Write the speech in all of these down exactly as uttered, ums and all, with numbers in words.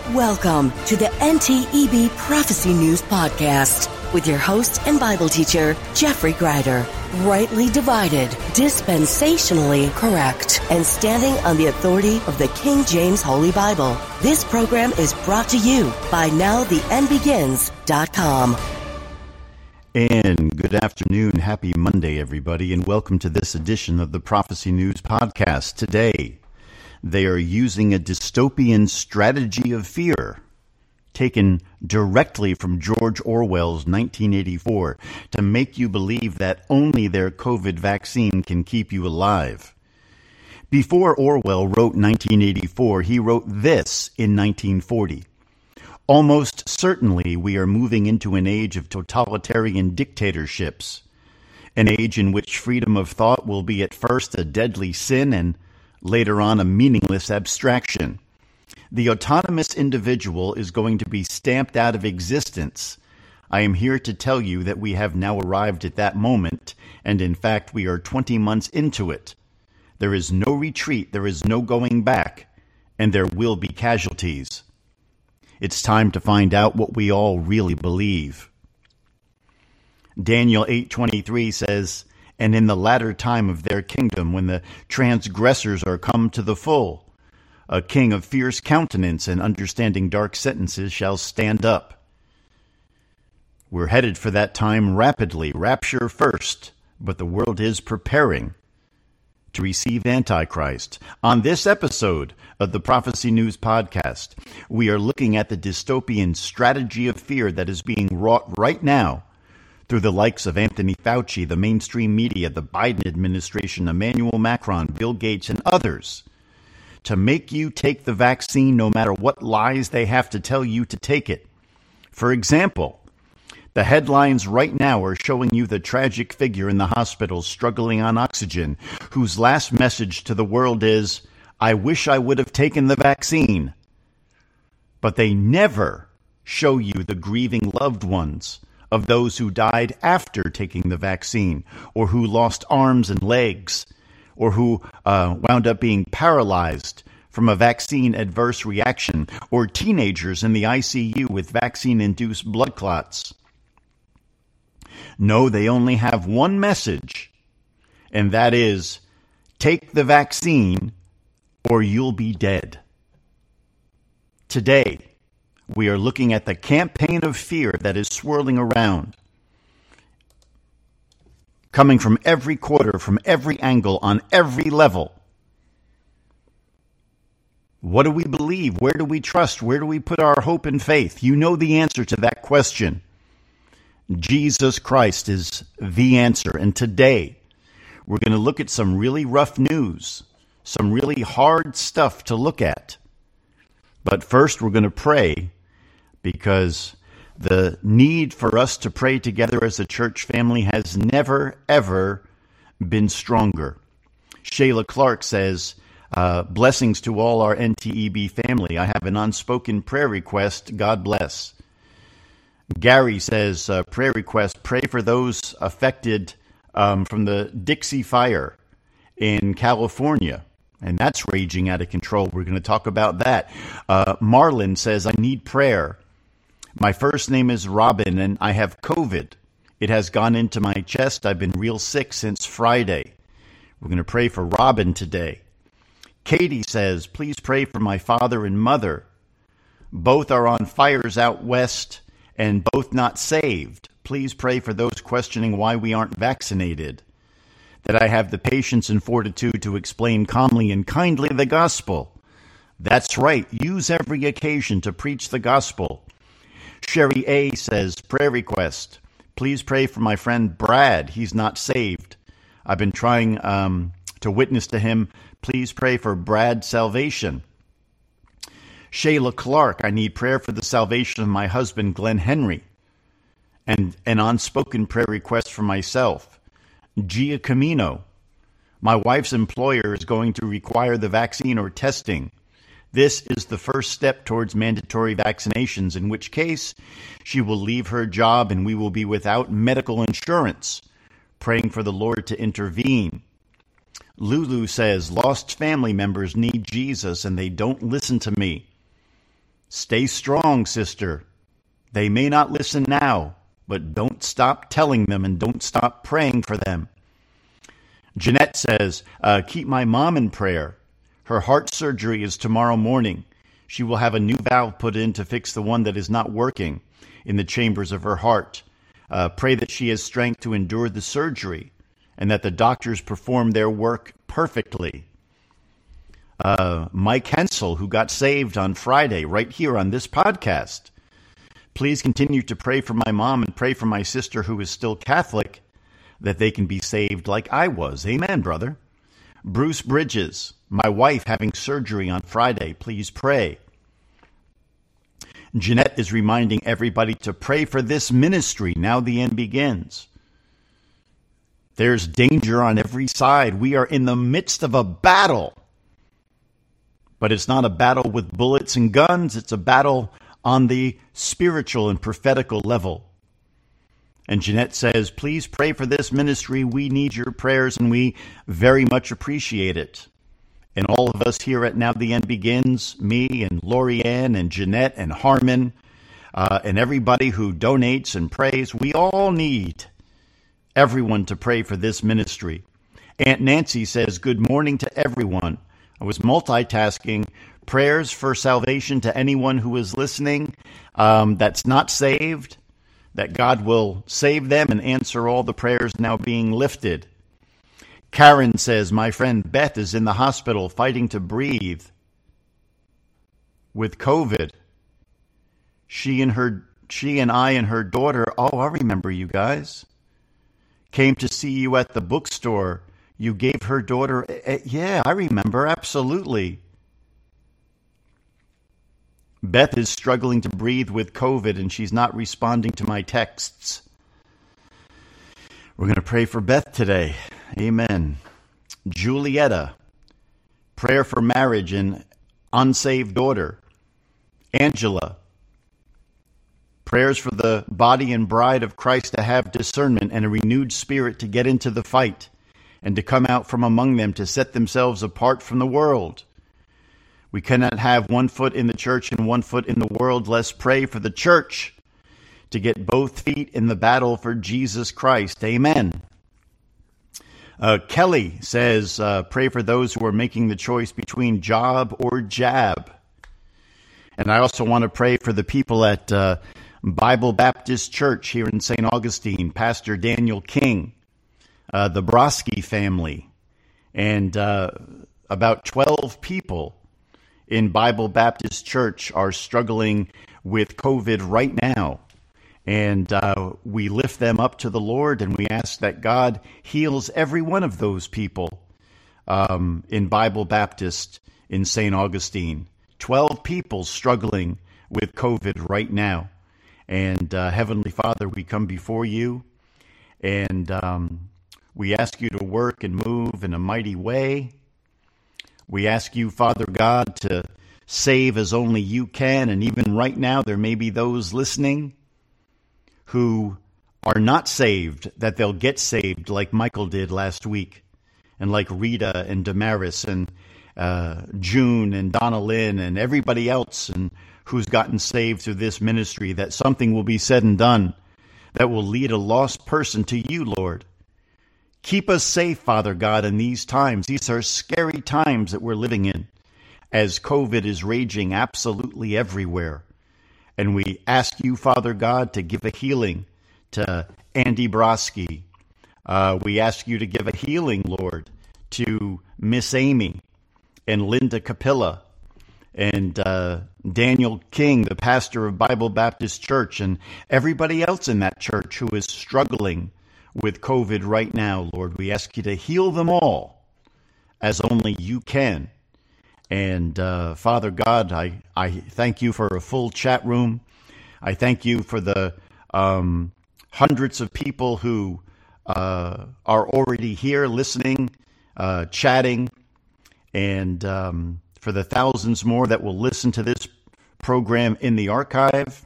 Welcome to the N T E B Prophecy News Podcast with your host and Bible teacher, Jeffrey Greider. Rightly divided, dispensationally correct, and standing on the authority of the King James Holy Bible. This program is brought to you by now the end begins dot com. And good afternoon, happy Monday, everybody, and welcome to this edition of the Prophecy News Podcast. Today, they are using a dystopian strategy of fear, taken directly from George Orwell's nineteen eighty-four, to make you believe that only their COVID vaccine can keep you alive. Before Orwell wrote nineteen eighty-four, he wrote this in nineteen forty. Almost certainly we are moving into an age of totalitarian dictatorships, an age in which freedom of thought will be at first a deadly sin and later on a meaningless abstraction. The autonomous individual is going to be stamped out of existence. I am here to tell you that we have now arrived at that moment, and in fact we are twenty months into it. There is no retreat, there is no going back, and there will be casualties. It's time to find out what we all really believe. Daniel eight twenty-three says, "And in the latter time of their kingdom, when the transgressors are come to the full, a king of fierce countenance and understanding dark sentences shall stand up." We're headed for that time rapidly, rapture first, but the world is preparing to receive Antichrist. On this episode of the Prophecy News Podcast, we are looking at the dystopian strategy of fear that is being wrought right now through the likes of Anthony Fauci, the mainstream media, the Biden administration, Emmanuel Macron, Bill Gates, and others, to make you take the vaccine no matter what lies they have to tell you to take it. For example, the headlines right now are showing you the tragic figure in the hospital struggling on oxygen, whose last message to the world is, "I wish I would have taken the vaccine." But they never show you the grieving loved ones of those who died after taking the vaccine, or who lost arms and legs, or who uh, wound up being paralyzed from a vaccine adverse reaction, or teenagers in the I C U with vaccine-induced blood clots. No, they only have one message, and that is, take the vaccine or you'll be dead. Today, we are looking at the campaign of fear that is swirling around, coming from every quarter, from every angle, on every level. What do we believe? Where do we trust? Where do we put our hope and faith? You know the answer to that question. Jesus Christ is the answer. And today, we're going to look at some really rough news, some really hard stuff to look at. But first, we're going to pray, because the need for us to pray together as a church family has never, ever been stronger. Shayla Clark says, uh, blessings to all our N T E B family. I have an unspoken prayer request. God bless. Gary says, uh, prayer request, pray for those affected um, from the Dixie Fire in California. And that's raging out of control. We're going to talk about that. Uh, Marlon says, I need prayer. My first name is Robin, and I have COVID. It has gone into my chest. I've been real sick since Friday. We're going to pray for Robin today. Katie says, please pray for my father and mother. Both are on fires out west and both not saved. Please pray for those questioning why we aren't vaccinated, that I have the patience and fortitude to explain calmly and kindly the gospel. That's right. Use every occasion to preach the gospel. Sherry A. says, prayer request. Please pray for my friend Brad. He's not saved. I've been trying um, to witness to him. Please pray for Brad's salvation. Shayla Clark, I need prayer for the salvation of my husband, Glenn Henry, and an unspoken prayer request for myself. Gia Camino, my wife's employer is going to require the vaccine or testing. This is the first step towards mandatory vaccinations, in which case she will leave her job and we will be without medical insurance. Praying for the Lord to intervene. Lulu says, lost family members need Jesus and they don't listen to me. Stay strong, sister. They may not listen now, but don't stop telling them and don't stop praying for them. Jeanette says, uh, keep my mom in prayer. Her heart surgery is tomorrow morning. She will have a new valve put in to fix the one that is not working in the chambers of her heart. Uh, pray that she has strength to endure the surgery and that the doctors perform their work perfectly. Uh, Mike Hensel, who got saved on Friday right here on this podcast. Please continue to pray for my mom and pray for my sister who is still Catholic, that they can be saved like I was. Amen, brother. Bruce Bridges, my wife having surgery on Friday. Please pray. Jeanette is reminding everybody to pray for this ministry. Now the end begins. There's danger on every side. We are in the midst of a battle. But it's not a battle with bullets and guns. It's a battle on the spiritual and prophetical level. And Jeanette says, please pray for this ministry. We need your prayers, and we very much appreciate it. And all of us here at Now the End Begins, me and Lorianne and Jeanette and Harmon, uh, and everybody who donates and prays, we all need everyone to pray for this ministry. Aunt Nancy says, good morning to everyone. I was multitasking. Prayers for salvation to anyone who is listening um, that's not saved, that God will save them and answer all the prayers now being lifted. Karen says, my friend Beth is in the hospital fighting to breathe with COVID. She and her, she and I and her daughter, oh, I remember you guys, came to see you at the bookstore. You gave her daughter, uh, yeah, I remember, absolutely. Beth is struggling to breathe with COVID, and she's not responding to my texts. We're going to pray for Beth today. Amen. Julietta, prayer for marriage and unsaved daughter. Angela, prayers for the body and bride of Christ to have discernment and a renewed spirit to get into the fight and to come out from among them to set themselves apart from the world. We cannot have one foot in the church and one foot in the world. Let's pray for the church to get both feet in the battle for Jesus Christ. Amen. Uh, Kelly says, uh, pray for those who are making the choice between job or jab. And I also want to pray for the people at uh, Bible Baptist Church here in Saint Augustine, Pastor Daniel King, uh, the Broski family, and uh, about twelve people in Bible Baptist Church are struggling with COVID right now. And uh, we lift them up to the Lord, and we ask that God heals every one of those people um, in Bible Baptist in Saint Augustine. Twelve people struggling with COVID right now. And uh, Heavenly Father, we come before you, and um, we ask you to work and move in a mighty way. We ask you, Father God, to save as only you can. And even right now, there may be those listening who are not saved, that they'll get saved like Michael did last week, and like Rita and Damaris and uh, June and Donna Lynn and everybody else and who's gotten saved through this ministry, that something will be said and done that will lead a lost person to you, Lord. Keep us safe, Father God, in these times. These are scary times that we're living in, as COVID is raging absolutely everywhere. And we ask you, Father God, to give a healing to Andy Broski. Uh, we ask you to give a healing, Lord, to Miss Amy and Linda Capilla and uh, Daniel King, the pastor of Bible Baptist Church, and everybody else in that church who is struggling with COVID right now, Lord. We ask you to heal them all as only you can. And uh, Father God, I, I thank you for a full chat room. I thank you for the um, hundreds of people who uh, are already here listening, uh, chatting, and um, for the thousands more that will listen to this program in the archive.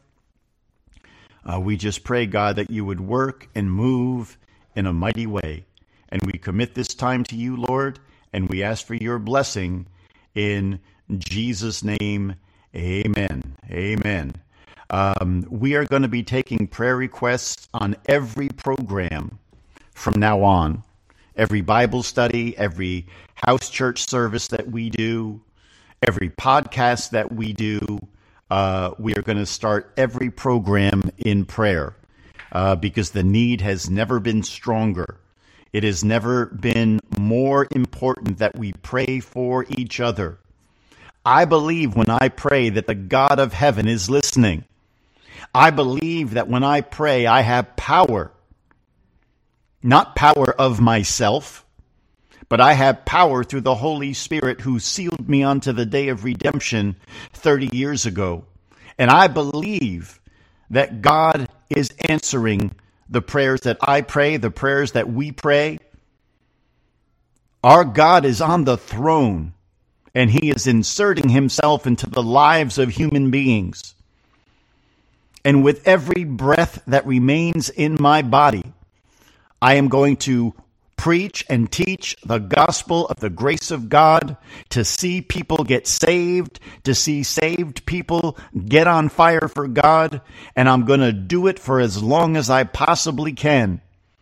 Uh, we just pray, God, that you would work and move in a mighty way. And we commit this time to you, Lord, and we ask for your blessing in Jesus' name. Amen. Amen. Um, we are going to be taking prayer requests on every program from now on. Every Bible study, every house church service that we do, every podcast that we do, uh, we are going to start every program in prayer uh, because the need has never been stronger. It has never been more important that we pray for each other. I believe when I pray that the God of heaven is listening. I believe that when I pray, I have power. Not power of myself, but I have power through the Holy Spirit who sealed me unto the day of redemption thirty years ago. And I believe that God is answering the prayers that I pray, the prayers that we pray. Our God is on the throne, and he is inserting himself into the lives of human beings. And with every breath that remains in my body, I am going to preach and teach the gospel of the grace of God, to see people get saved, to see saved people get on fire for God, and I'm going to do it for as long as I possibly can.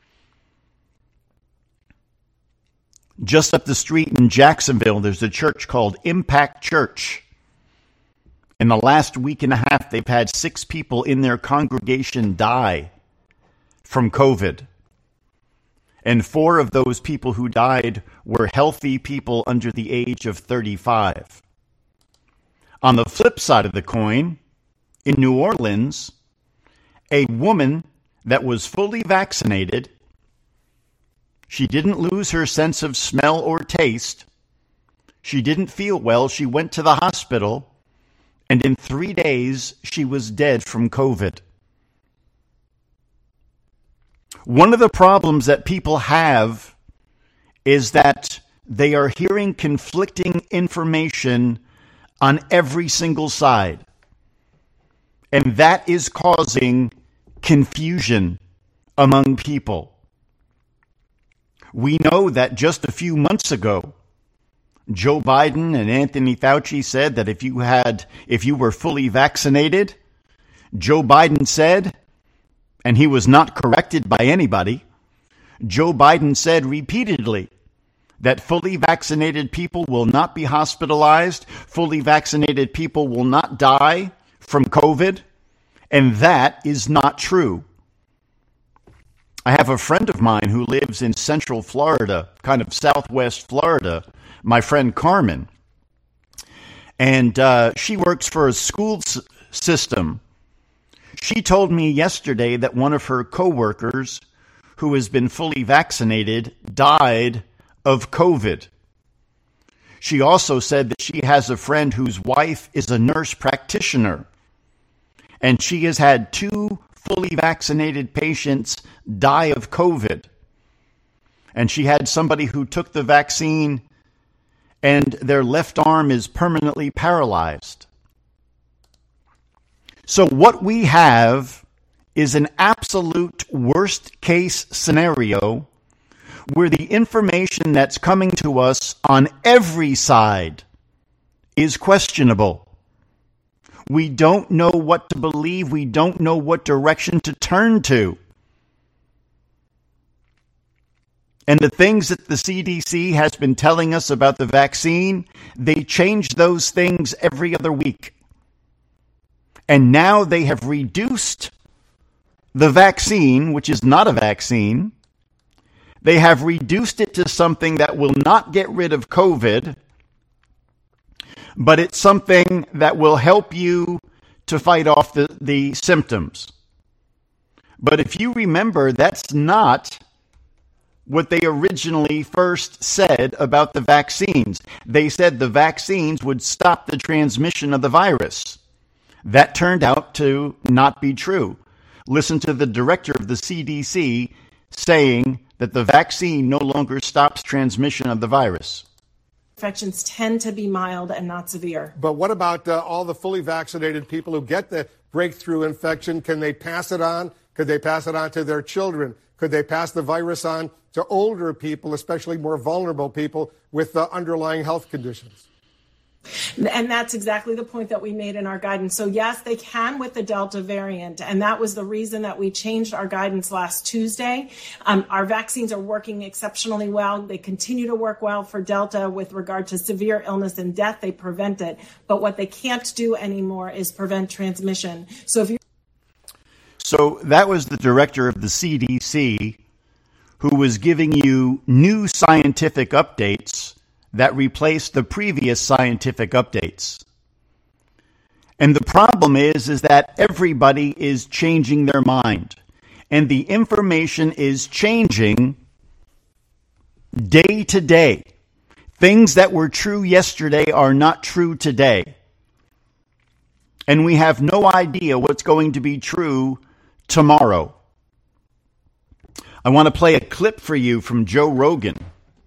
Just up the street in Jacksonville, there's a church called Impact Church. In the last week and a half, they've had six people in their congregation die from COVID. And four of those people who died were healthy people under the age of thirty-five. On the flip side of the coin, in New Orleans, a woman that was fully vaccinated, she didn't lose her sense of smell or taste. She didn't feel well. She went to the hospital, and in three days, she was dead from COVID. One of the problems that people have is that they are hearing conflicting information on every single side. And that is causing confusion among people. We know that just a few months ago, Joe Biden and Anthony Fauci said that if you had, if you were fully vaccinated, Joe Biden said, and he was not corrected by anybody, Joe Biden said repeatedly that fully vaccinated people will not be hospitalized, fully vaccinated people will not die from COVID, and that is not true. I have a friend of mine who lives in Central Florida, kind of Southwest Florida, my friend Carmen, and uh, she works for a school s- system. She told me yesterday that one of her coworkers who has been fully vaccinated died of COVID. She also said that she has a friend whose wife is a nurse practitioner, and she has had two fully vaccinated patients die of COVID. And she had somebody who took the vaccine and their left arm is permanently paralyzed. So what we have is an absolute worst case scenario where the information that's coming to us on every side is questionable. We don't know what to believe. We don't know what direction to turn to. And the things that the C D C has been telling us about the vaccine, they change those things every other week. And now they have reduced the vaccine, which is not a vaccine. They have reduced it to something that will not get rid of COVID, but it's something that will help you to fight off the, the symptoms. But if you remember, that's not what they originally first said about the vaccines. They said the vaccines would stop the transmission of the virus. That turned out to not be true. Listen to the director of the C D C saying that the vaccine no longer stops transmission of the virus. Infections tend to be mild and not severe. But what about uh, all the fully vaccinated people who get the breakthrough infection? Can they pass it on? Could they pass it on to their children? Could they pass the virus on to older people, especially more vulnerable people with uh, underlying health conditions? And that's exactly the point that we made in our guidance. So yes, they can with the Delta variant. And that was the reason that we changed our guidance last Tuesday. Um, our vaccines are working exceptionally well. They continue to work well for Delta with regard to severe illness and death. They prevent it. But what they can't do anymore is prevent transmission. So if you So that was the director of the C D C who was giving you new scientific updates that replaced the previous scientific updates. And the problem is, is that everybody is changing their mind. And the information is changing day to day. Things that were true yesterday are not true today. And we have no idea what's going to be true tomorrow. I want to play a clip for you from Joe Rogan.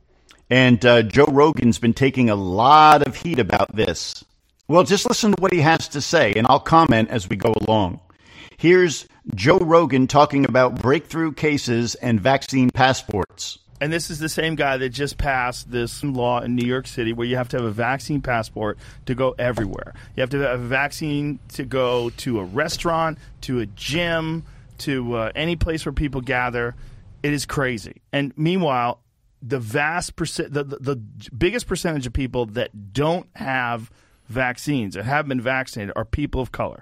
And uh, Joe Rogan's been taking a lot of heat about this. Well, just listen to what he has to say, and I'll comment as we go along. Here's Joe Rogan talking about breakthrough cases and vaccine passports. And this is the same guy that just passed this law in New York City where you have to have a vaccine passport to go everywhere. You have to have a vaccine to go to a restaurant, to a gym, to uh, any place where people gather. It is crazy. And meanwhile, the vast percent, the, the, the biggest percentage of people that don't have vaccines or have been vaccinated are people of color.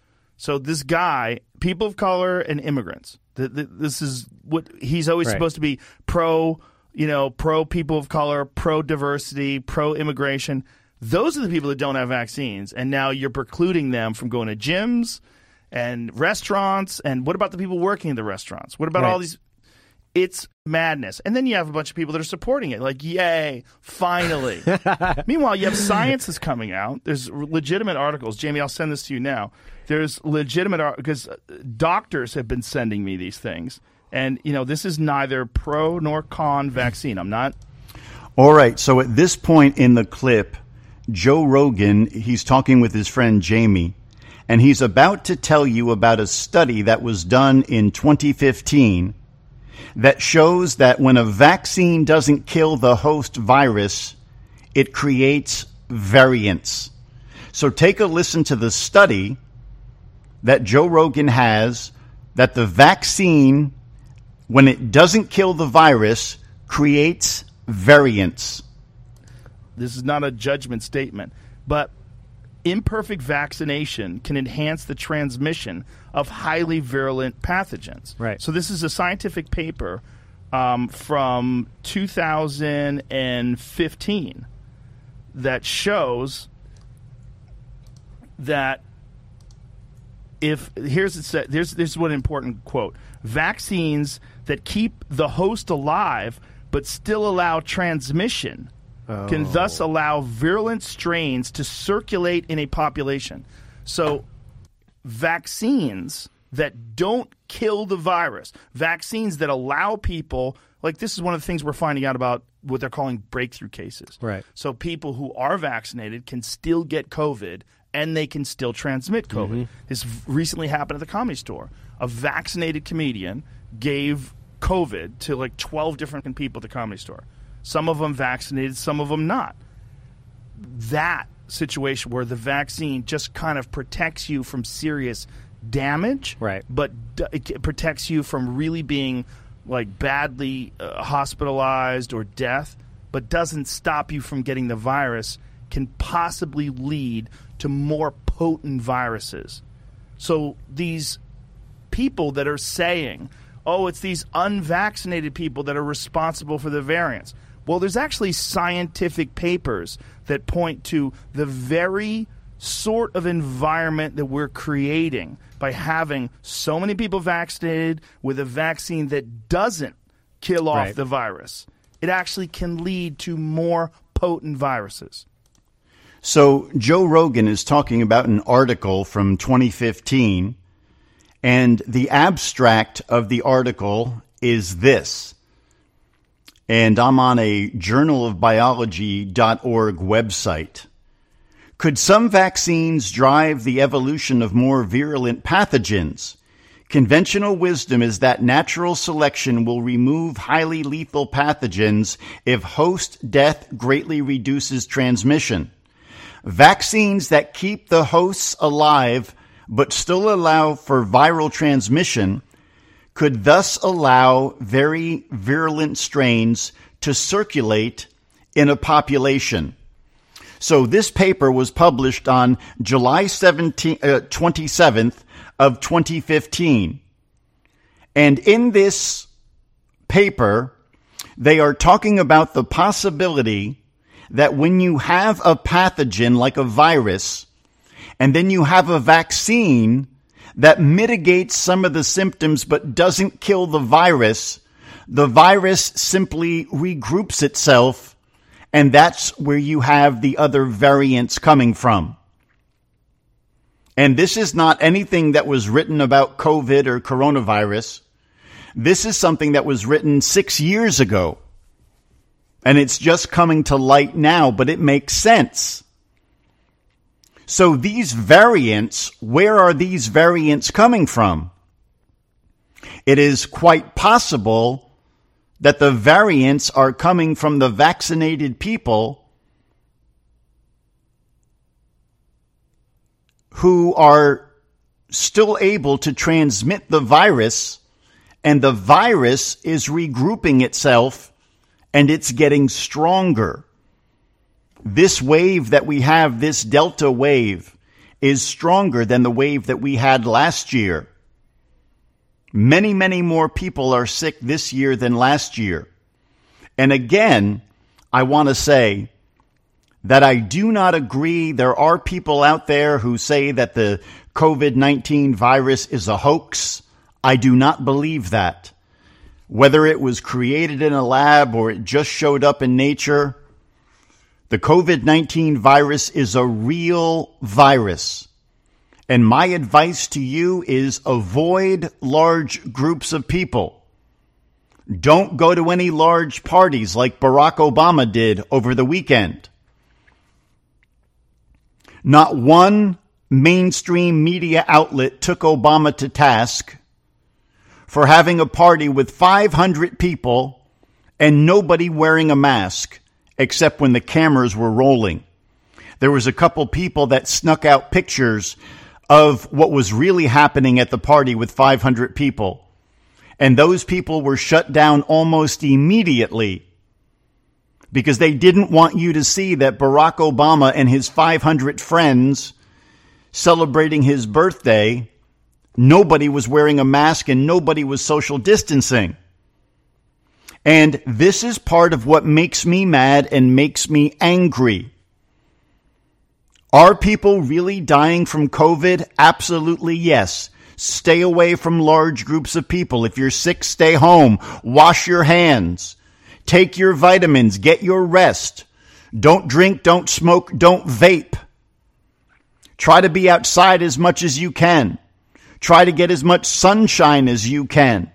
So this guy, people of color and immigrants, the, the, this is what he's always right. supposed to be pro, you know, pro people of color, pro diversity, pro immigration. Those are the people that don't have vaccines. And now you're precluding them from going to gyms and restaurants. And what about the people working in the restaurants? What about right. all these? It's madness. And then you have a bunch of people that are supporting it, like, yay, finally. Meanwhile, you have science that's coming out. There's legitimate articles. Jamie, I'll send this to you now. There's legitimate articles because doctors have been sending me these things. And, you know, this is neither pro nor con vaccine. I'm not. All right. So at this point in the clip, Joe Rogan, he's talking with his friend Jamie, and he's about to tell you about a study that was done in twenty fifteen that shows that when a vaccine doesn't kill the host virus, it creates variants. So take a listen to the study that Joe Rogan has, that the vaccine, when it doesn't kill the virus, creates variants. This is not a judgment statement, but imperfect vaccination can enhance the transmission of highly virulent pathogens. Right. So this is a scientific paper um, from two thousand fifteen that shows that if here's it said, there's this is one important quote: vaccines that keep the host alive but still allow transmission Oh. can thus allow virulent strains to circulate in a population. So vaccines that don't kill the virus, vaccines that allow people, like this is one of the things we're finding out about what they're calling breakthrough cases. Right. So people who are vaccinated can still get COVID and they can still transmit COVID. Mm-hmm. This recently happened at the Comedy Store. A vaccinated comedian gave COVID to like twelve different people at the Comedy Store. Some of them vaccinated, some of them not. That situation where the vaccine just kind of protects you from serious damage, right? But d- it protects you from really being like badly uh, hospitalized or death, but doesn't stop you from getting the virus, can possibly lead to more potent viruses. So these people that are saying, oh, it's these unvaccinated people that are responsible for the variants. Well, there's actually scientific papers that point to the very sort of environment that we're creating by having so many people vaccinated with a vaccine that doesn't kill off right. the virus. It actually can lead to more potent viruses. So Joe Rogan is talking about an article from twenty fifteen, and the abstract of the article is this. And I'm on a journal of biology dot org website. Could some vaccines drive the evolution of more virulent pathogens? Conventional wisdom is that natural selection will remove highly lethal pathogens if host death greatly reduces transmission. Vaccines that keep the hosts alive but still allow for viral transmission could thus allow very virulent strains to circulate in a population. So this paper was published on July seventeenth, uh, twenty-seventh of twenty fifteen. And in this paper, they are talking about the possibility that when you have a pathogen like a virus, and then you have a vaccine that mitigates some of the symptoms but doesn't kill the virus, the virus simply regroups itself, and that's where you have the other variants coming from. And this is not anything that was written about COVID or coronavirus. This is something that was written six years ago. And it's just coming to light now, but it makes sense. So these variants, where are these variants coming from? It is quite possible that the variants are coming from the vaccinated people who are still able to transmit the virus, and the virus is regrouping itself and it's getting stronger. This wave that we have, this Delta wave, is stronger than the wave that we had last year. Many, many more people are sick this year than last year. And again, I want to say that I do not agree. There are people out there who say that the COVID nineteen virus is a hoax. I do not believe that. Whether it was created in a lab or it just showed up in nature, the COVID nineteen virus is a real virus. And my advice to you is avoid large groups of people. Don't go to any large parties like Barack Obama did over the weekend. Not one mainstream media outlet took Obama to task for having a party with five hundred people and nobody wearing a mask, except when the cameras were rolling. There was a couple people that snuck out pictures of what was really happening at the party with five hundred people. And those people were shut down almost immediately because they didn't want you to see that Barack Obama and his five hundred friends celebrating his birthday, nobody was wearing a mask and nobody was social distancing. And this is part of what makes me mad and makes me angry. Are people really dying from COVID? Absolutely yes. Stay away from large groups of people. If you're sick, stay home. Wash your hands. Take your vitamins. Get your rest. Don't drink, don't smoke, don't vape. Try to be outside as much as you can. Try to get as much sunshine as you can.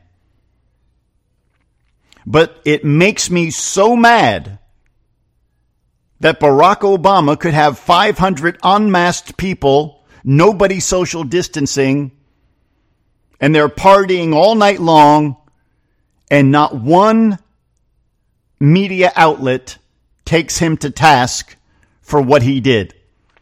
But it makes me so mad that Barack Obama could have five hundred unmasked people, nobody social distancing, and they're partying all night long, and not one media outlet takes him to task for what he did.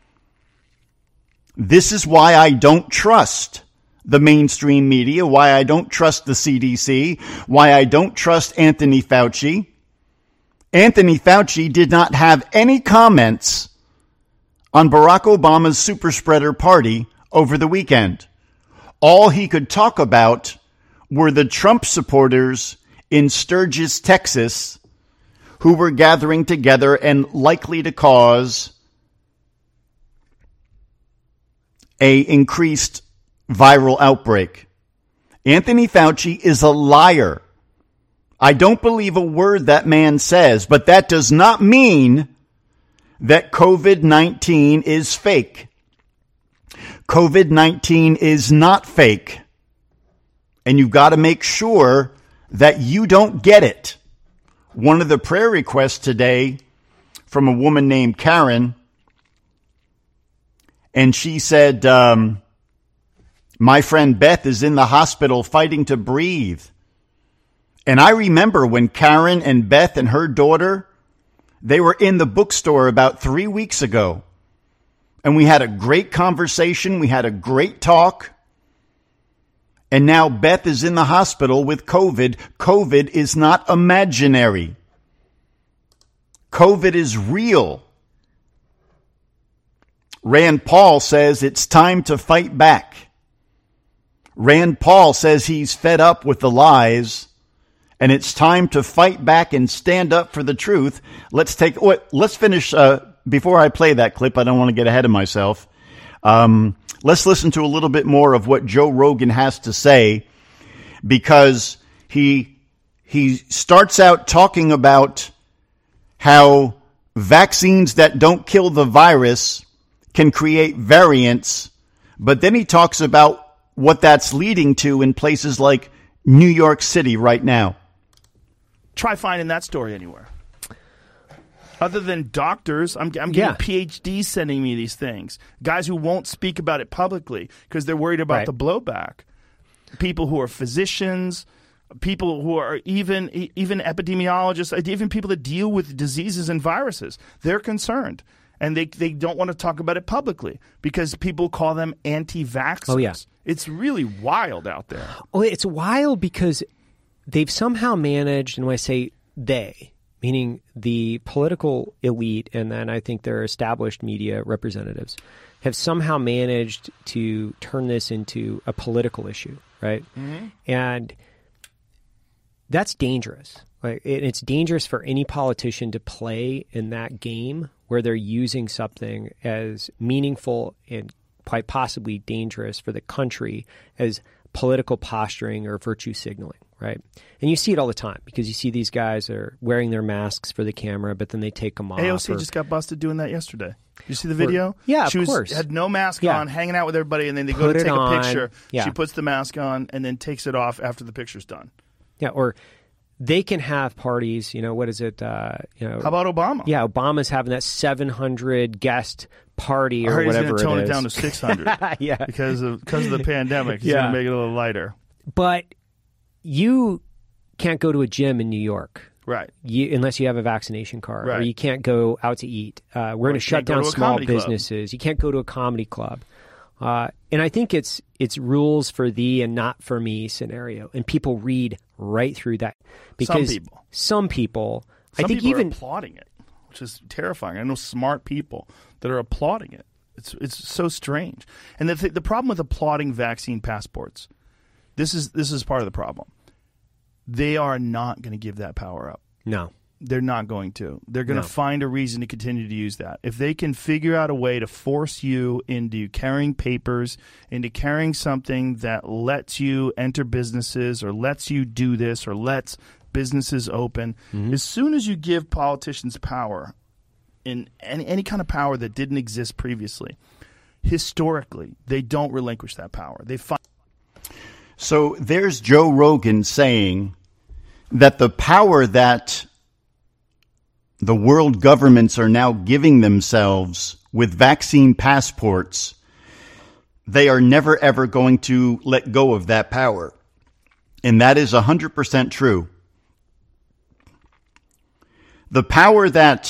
This is why I don't trust the mainstream media, why I don't trust the C D C, why I don't trust Anthony Fauci. Anthony Fauci did not have any comments on Barack Obama's super spreader party over the weekend. All he could talk about were the Trump supporters in Sturgis, Texas, who were gathering together and likely to cause a increased viral outbreak. Anthony Fauci is a liar. I don't believe a word that man says, but that does not mean that COVID nineteen is fake. COVID nineteen is not fake. And you've got to make sure that you don't get it. One of the prayer requests today from a woman named Karen, and she said, um, my friend Beth is in the hospital fighting to breathe. And I remember when Karen and Beth and her daughter, they were in the bookstore about three weeks ago. And we had a great conversation. We had a great talk. And now Beth is in the hospital with COVID. COVID is not imaginary. COVID is real. Rand Paul says it's time to fight back. Rand Paul says he's fed up with the lies, and it's time to fight back and stand up for the truth. Let's take. Let's finish. Uh, before I play that clip, I don't want to get ahead of myself. Um, let's listen to a little bit more of what Joe Rogan has to say, because he he starts out talking about how vaccines that don't kill the virus can create variants, but then he talks about what that's leading to in places like New York City right now. Try finding that story anywhere. Other than doctors, I'm, I'm getting Yeah. P H Ds sending me these things. Guys who won't speak about it publicly because they're worried about Right. the blowback. People who are physicians, people who are even even epidemiologists, even people that deal with diseases and viruses. They're concerned. And they, they don't want to talk about it publicly because people call them anti-vaxxers. Oh, yeah. It's really wild out there. Oh, it's wild because they've somehow managed, and when I say they, meaning the political elite and then I think their established media representatives, have somehow managed to turn this into a political issue, right? Mm-hmm. And that's dangerous. Like, it, it's dangerous for any politician to play in that game where they're using something as meaningful and quite possibly dangerous for the country as political posturing or virtue signaling, right? And you see it all the time because you see these guys are wearing their masks for the camera, but then they take them off. A O C or, just got busted doing that yesterday. Did you see the video? Or, yeah, she of was, course. had no mask Yeah. on, hanging out with everybody, and then they Put go to it take a on. picture. Yeah. She puts the mask on and then takes it off after the picture's done. Yeah, or they can have parties, you know, what is it? Uh, you know, How about Obama? Yeah, Obama's having that seven hundred guest party I or heard whatever he's going to tone it it is. down to six hundred. Yeah. Because of, because of the pandemic. He's Yeah. going to make it a little lighter. But you can't go to a gym in New York. Right. You, unless you have a vaccination card, or Right. you can't go out to eat. Uh, we're going you to shut can't go down to a small comedy club. businesses. You can't go to a comedy club. Uh, and I think it's it's rules for thee and not for me scenario. And people read right through that because Some people. some people, Some I think people even are applauding it, which is terrifying. I know smart people that are applauding it. It's it's so strange. And the th- the problem with applauding vaccine passports, this is this is part of the problem. They are not going to give that power up. no. They're not going to. They're going to No. find a reason to continue to use that. If they can figure out a way to force you into carrying papers, into carrying something that lets you enter businesses or lets you do this or lets businesses open, Mm-hmm. as soon as you give politicians power, in any, any kind of power that didn't exist previously, historically, they don't relinquish that power. They find So there's Joe Rogan saying that the power that the world governments are now giving themselves with vaccine passports, they are never ever going to let go of that power. And that is one hundred percent true. The power that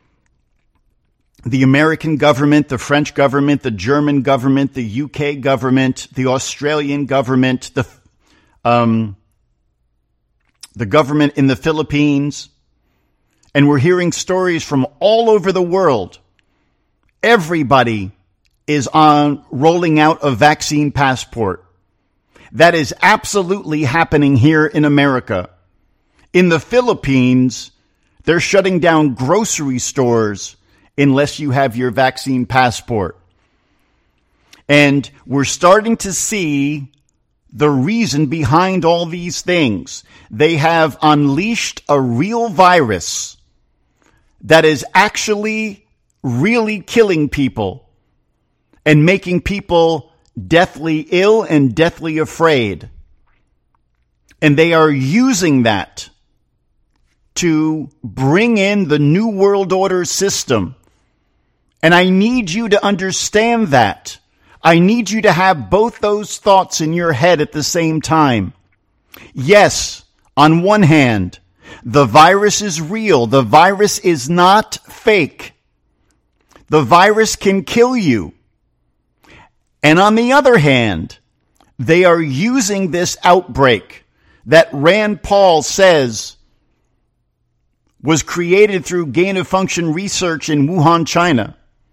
the American government, the French government, the German government, the U K government, the Australian government, the um, the government in the Philippines, and we're hearing stories from all over the world. Everybody is on rolling out a vaccine passport. That is absolutely happening here in America. In the Philippines, they're shutting down grocery stores unless you have your vaccine passport. And we're starting to see the reason behind all these things. They have unleashed a real virus that is actually really killing people and making people deathly ill and deathly afraid. And they are using that to bring in the New World Order system. And I need you to understand that. I need you to have both those thoughts in your head at the same time. Yes, on one hand, the virus is real. The virus is not fake. The virus can kill you. And on the other hand, they are using this outbreak that Rand Paul says was created through gain-of-function research in Wuhan, China.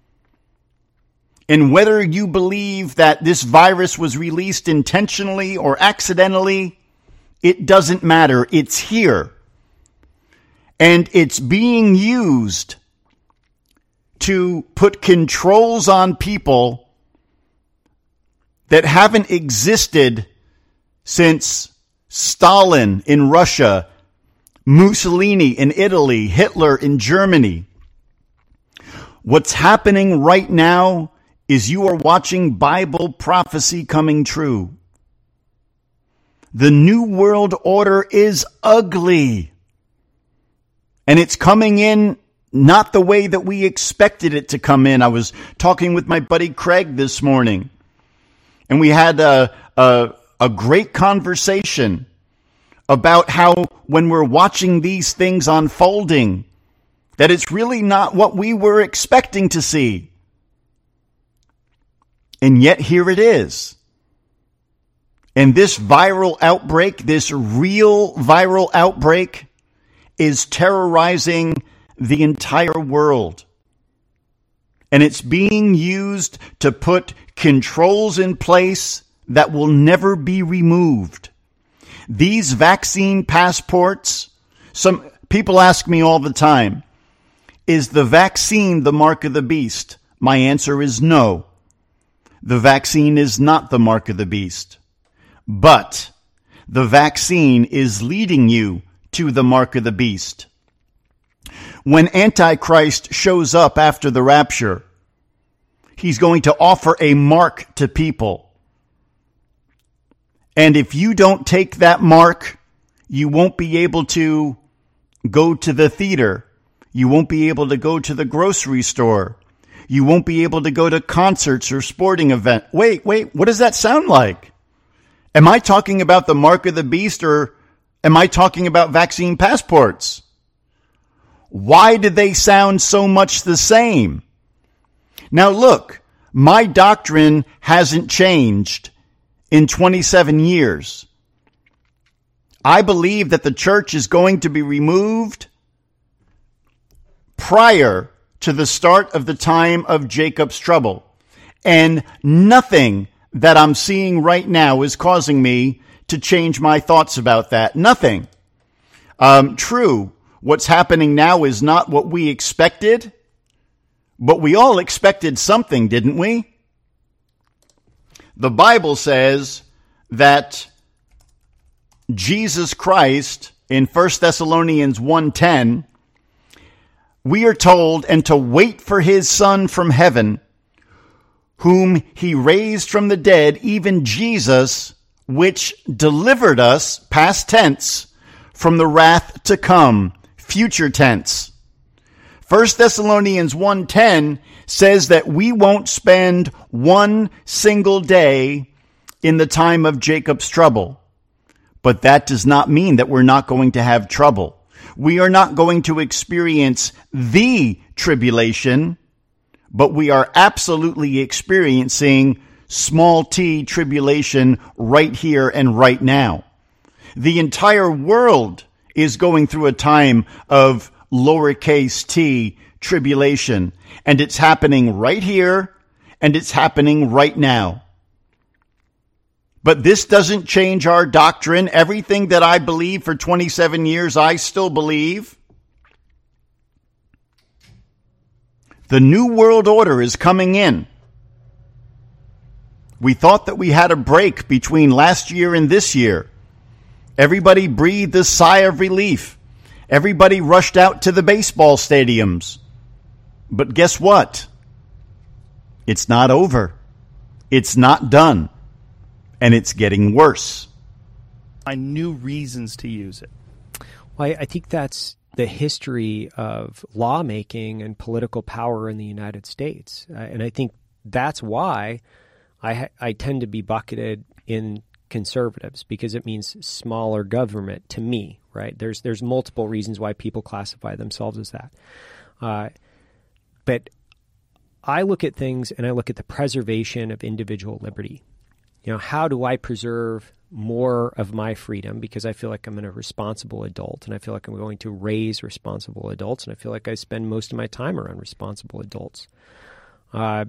And whether you believe that this virus was released intentionally or accidentally, it doesn't matter. It's here. And it's being used to put controls on people that haven't existed since Stalin in Russia, Mussolini in Italy, Hitler in Germany. What's happening right now is you are watching Bible prophecy coming true. The New World Order is ugly. And it's coming in not the way that we expected it to come in. I was talking with my buddy Craig this morning, and we had a, a, a great conversation about how when we're watching these things unfolding, that it's really not what we were expecting to see. And yet here it is. And this viral outbreak, this real viral outbreak, is terrorizing the entire world. And it's being used to put controls in place that will never be removed. These vaccine passports, some people ask me all the time, is the vaccine the mark of the beast? My answer is no. The vaccine is not the mark of the beast. But the vaccine is leading you to the mark of the beast. When Antichrist shows up after the rapture, he's going to offer a mark to people. And if you don't take that mark, you won't be able to go to the theater. You won't be able to go to the grocery store. You won't be able to go to concerts or sporting events. Wait, wait, what does that sound like? Am I talking about the mark of the beast, or am I talking about vaccine passports? Why do they sound so much the same? Now look, my doctrine hasn't changed in twenty-seven years. I believe that the church is going to be removed prior to the start of the time of Jacob's trouble. And nothing that I'm seeing right now is causing me to change my thoughts about that. Nothing. Um, true, what's happening now is not what we expected, but we all expected something, didn't we? The Bible says that Jesus Christ, in First Thessalonians one ten, we are told, and to wait for his Son from heaven, whom he raised from the dead, even Jesus, which delivered us, past tense, from the wrath to come, future tense. First Thessalonians one ten says that we won't spend one single day in the time of Jacob's trouble. But that does not mean that we're not going to have trouble. We are not going to experience the tribulation, but we are absolutely experiencing small t tribulation right here and right now. The entire world is going through a time of lowercase t tribulation, and it's happening right here, and it's happening right now. But this doesn't change our doctrine. Everything that I believe for twenty-seven years, I still believe. The New World Order is coming in. We thought that we had a break between last year and this year. Everybody breathed a sigh of relief. Everybody rushed out to the baseball stadiums. But guess what? It's not over. It's not done. And it's getting worse. Find new reasons to use it. Well, I, I think that's the history of lawmaking and political power in the United States. Uh, and I think that's why I, ha- I tend to be bucketed in conservatives, because it means smaller government to me, right? There's there's multiple reasons why people classify themselves as that. Uh, but I look at things and I look at the preservation of individual liberty. You know, how do I preserve more of my freedom, because I feel like I'm a responsible adult and I feel like I'm going to raise responsible adults, and I feel like I spend most of my time around responsible adults. Uh,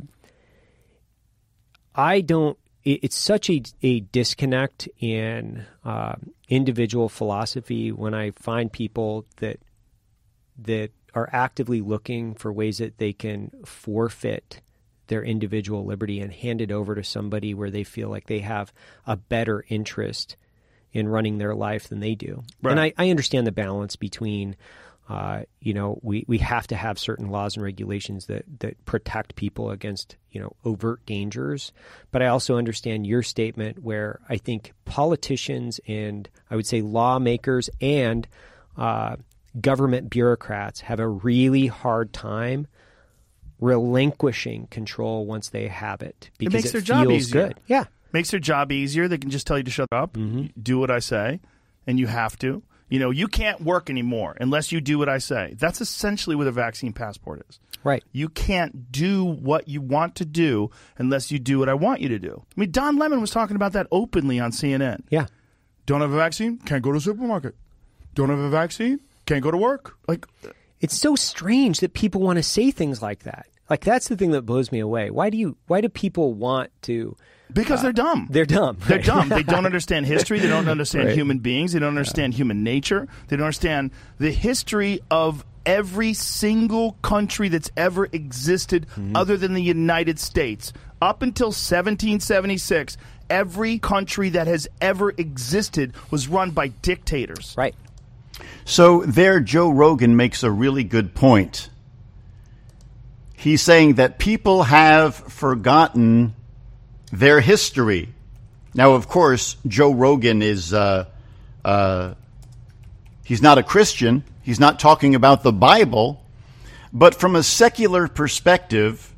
I don't, it, it's such a, a disconnect in uh, individual philosophy when I find people that that are actively looking for ways that they can forfeit their individual liberty and hand it over to somebody where they feel like they have a better interest in running their life than they do. Right. And I, I understand the balance between, uh, you know, we, we have to have certain laws and regulations that, that protect people against, you know, overt dangers. But I also understand your statement where I think politicians and I would say lawmakers and uh, government bureaucrats have a really hard time relinquishing control once they have it, because it makes it their job feels easier. Good. Yeah, makes their job easier. They can just tell you to shut up, mm-hmm. do what I say, and you have to. You know, you can't work anymore unless you do what I say. That's essentially what a vaccine passport is. Right. You can't do what you want to do unless you do what I want you to do. I mean, Don Lemon was talking about that openly on C N N. Yeah. Don't have a vaccine? Can't go to the supermarket. Don't have a vaccine? Can't go to work. Like, it's so strange that people want to say things like that. Like, that's the thing that blows me away. Why do you? Why do people want to? Because uh, they're dumb. They're dumb. They're dumb. They don't understand history. They don't understand right. human beings. They don't understand yeah. human nature. They don't understand the history of every single country that's ever existed mm-hmm. other than the United States. Up until seventeen seventy-six, every country that has ever existed was run by dictators. Right. So there, Joe Rogan makes a really good point. He's saying that people have forgotten their history. Now, of course, Joe Rogan is, uh, uh, he's not a Christian. He's not talking about the Bible. But from a secular perspective,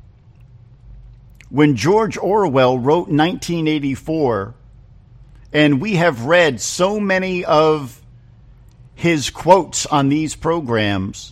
when George Orwell wrote nineteen eighty-four, and we have read so many of his quotes on these programs,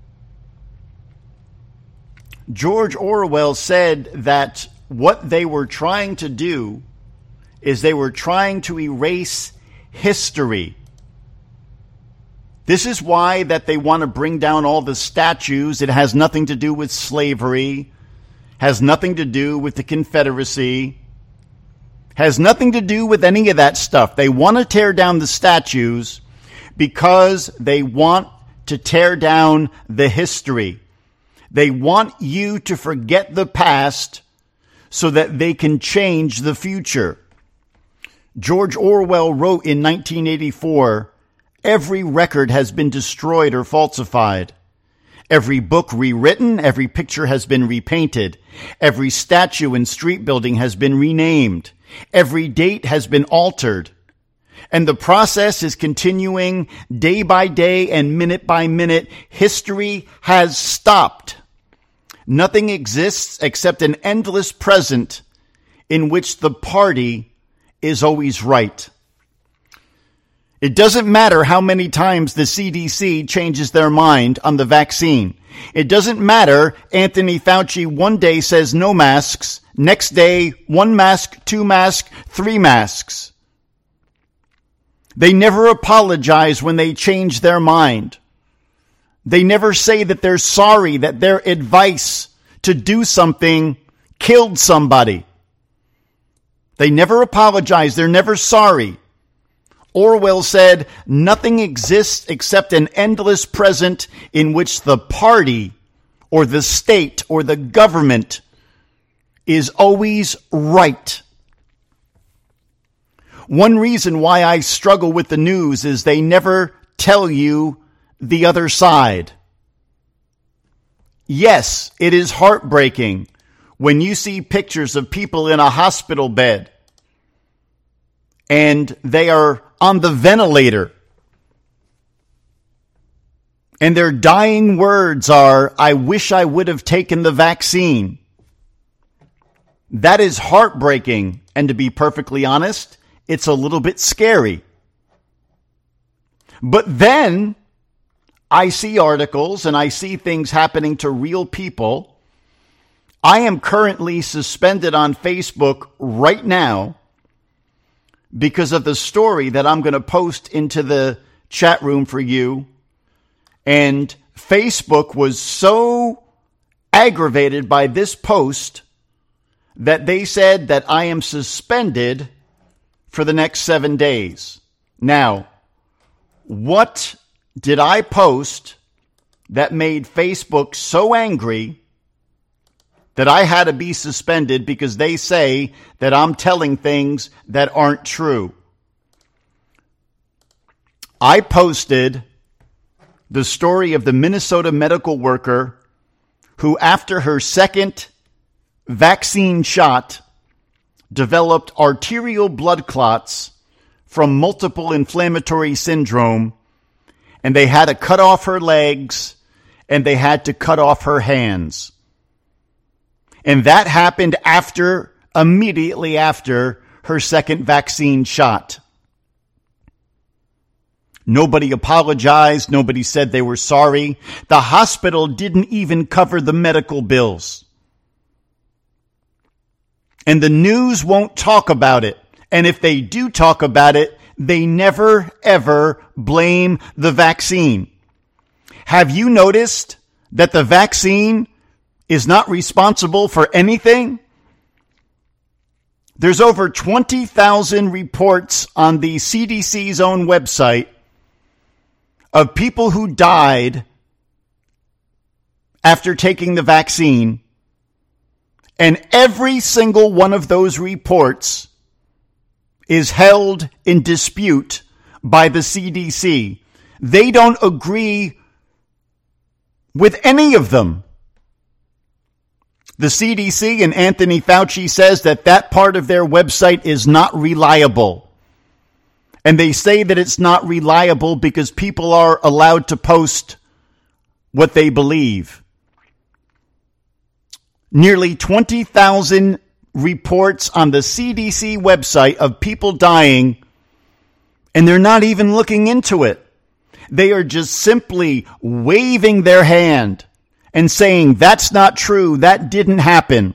George Orwell said that what they were trying to do is they were trying to erase history. This is why that they want to bring down all the statues. It has nothing to do with slavery, has nothing to do with the Confederacy, has nothing to do with any of that stuff. They want to tear down the statues because they want to tear down the history. They want you to forget the past so that they can change the future. George Orwell wrote in nineteen eighty-four, every record has been destroyed or falsified. Every book rewritten, every picture has been repainted. Every statue and street building has been renamed. Every date has been altered. And the process is continuing day by day and minute by minute. History has stopped. Nothing exists except an endless present in which the party is always right. It doesn't matter how many times the C D C changes their mind on the vaccine. It doesn't matter Anthony Fauci one day says no masks, next day one mask, two masks, three masks. They never apologize when they change their mind. They never say that they're sorry that their advice to do something killed somebody. They never apologize. They're never sorry. Orwell said, nothing exists except an endless present in which the party or the state or the government is always right. One reason why I struggle with the news is they never tell you the other side. Yes, it is heartbreaking when you see pictures of people in a hospital bed and they are on the ventilator and their dying words are, I wish I would have taken the vaccine. That is heartbreaking, and to be perfectly honest, it's a little bit scary. But then I see articles and I see things happening to real people, I am currently suspended on Facebook right now because of the story that I'm going to post into the chat room for you. And Facebook was so aggravated by this post that they said that I am suspended for the next seven days. Now, what did I post that made Facebook so angry that I had to be suspended because they say that I'm telling things that aren't true? I posted the story of the Minnesota medical worker who, after her second vaccine shot, developed arterial blood clots from multiple inflammatory syndrome, and they had to cut off her legs and they had to cut off her hands. And that happened after, immediately after her second vaccine shot. Nobody apologized. Nobody said they were sorry. The hospital didn't even cover the medical bills. And the news won't talk about it. And if they do talk about it, they never, ever blame the vaccine. Have you noticed that the vaccine is not responsible for anything? There's over twenty thousand reports on the C D C's own website of people who died after taking the vaccine. And every single one of those reports is held in dispute by the C D C. They don't agree with any of them. The C D C and Anthony Fauci says that that part of their website is not reliable. And they say that it's not reliable because people are allowed to post what they believe. Nearly twenty thousand reports on the C D C website of people dying, and they're not even looking into it. They are just simply waving their hand and saying, that's not true, that didn't happen.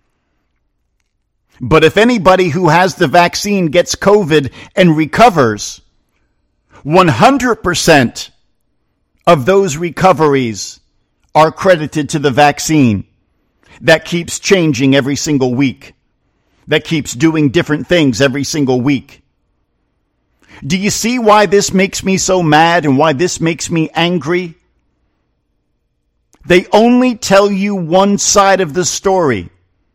But if anybody who has the vaccine gets COVID and recovers, one hundred percent of those recoveries are credited to the vaccine. That keeps changing every single week. That keeps doing different things every single week. Do you see why this makes me so mad and why this makes me angry? They only tell you one side of the story.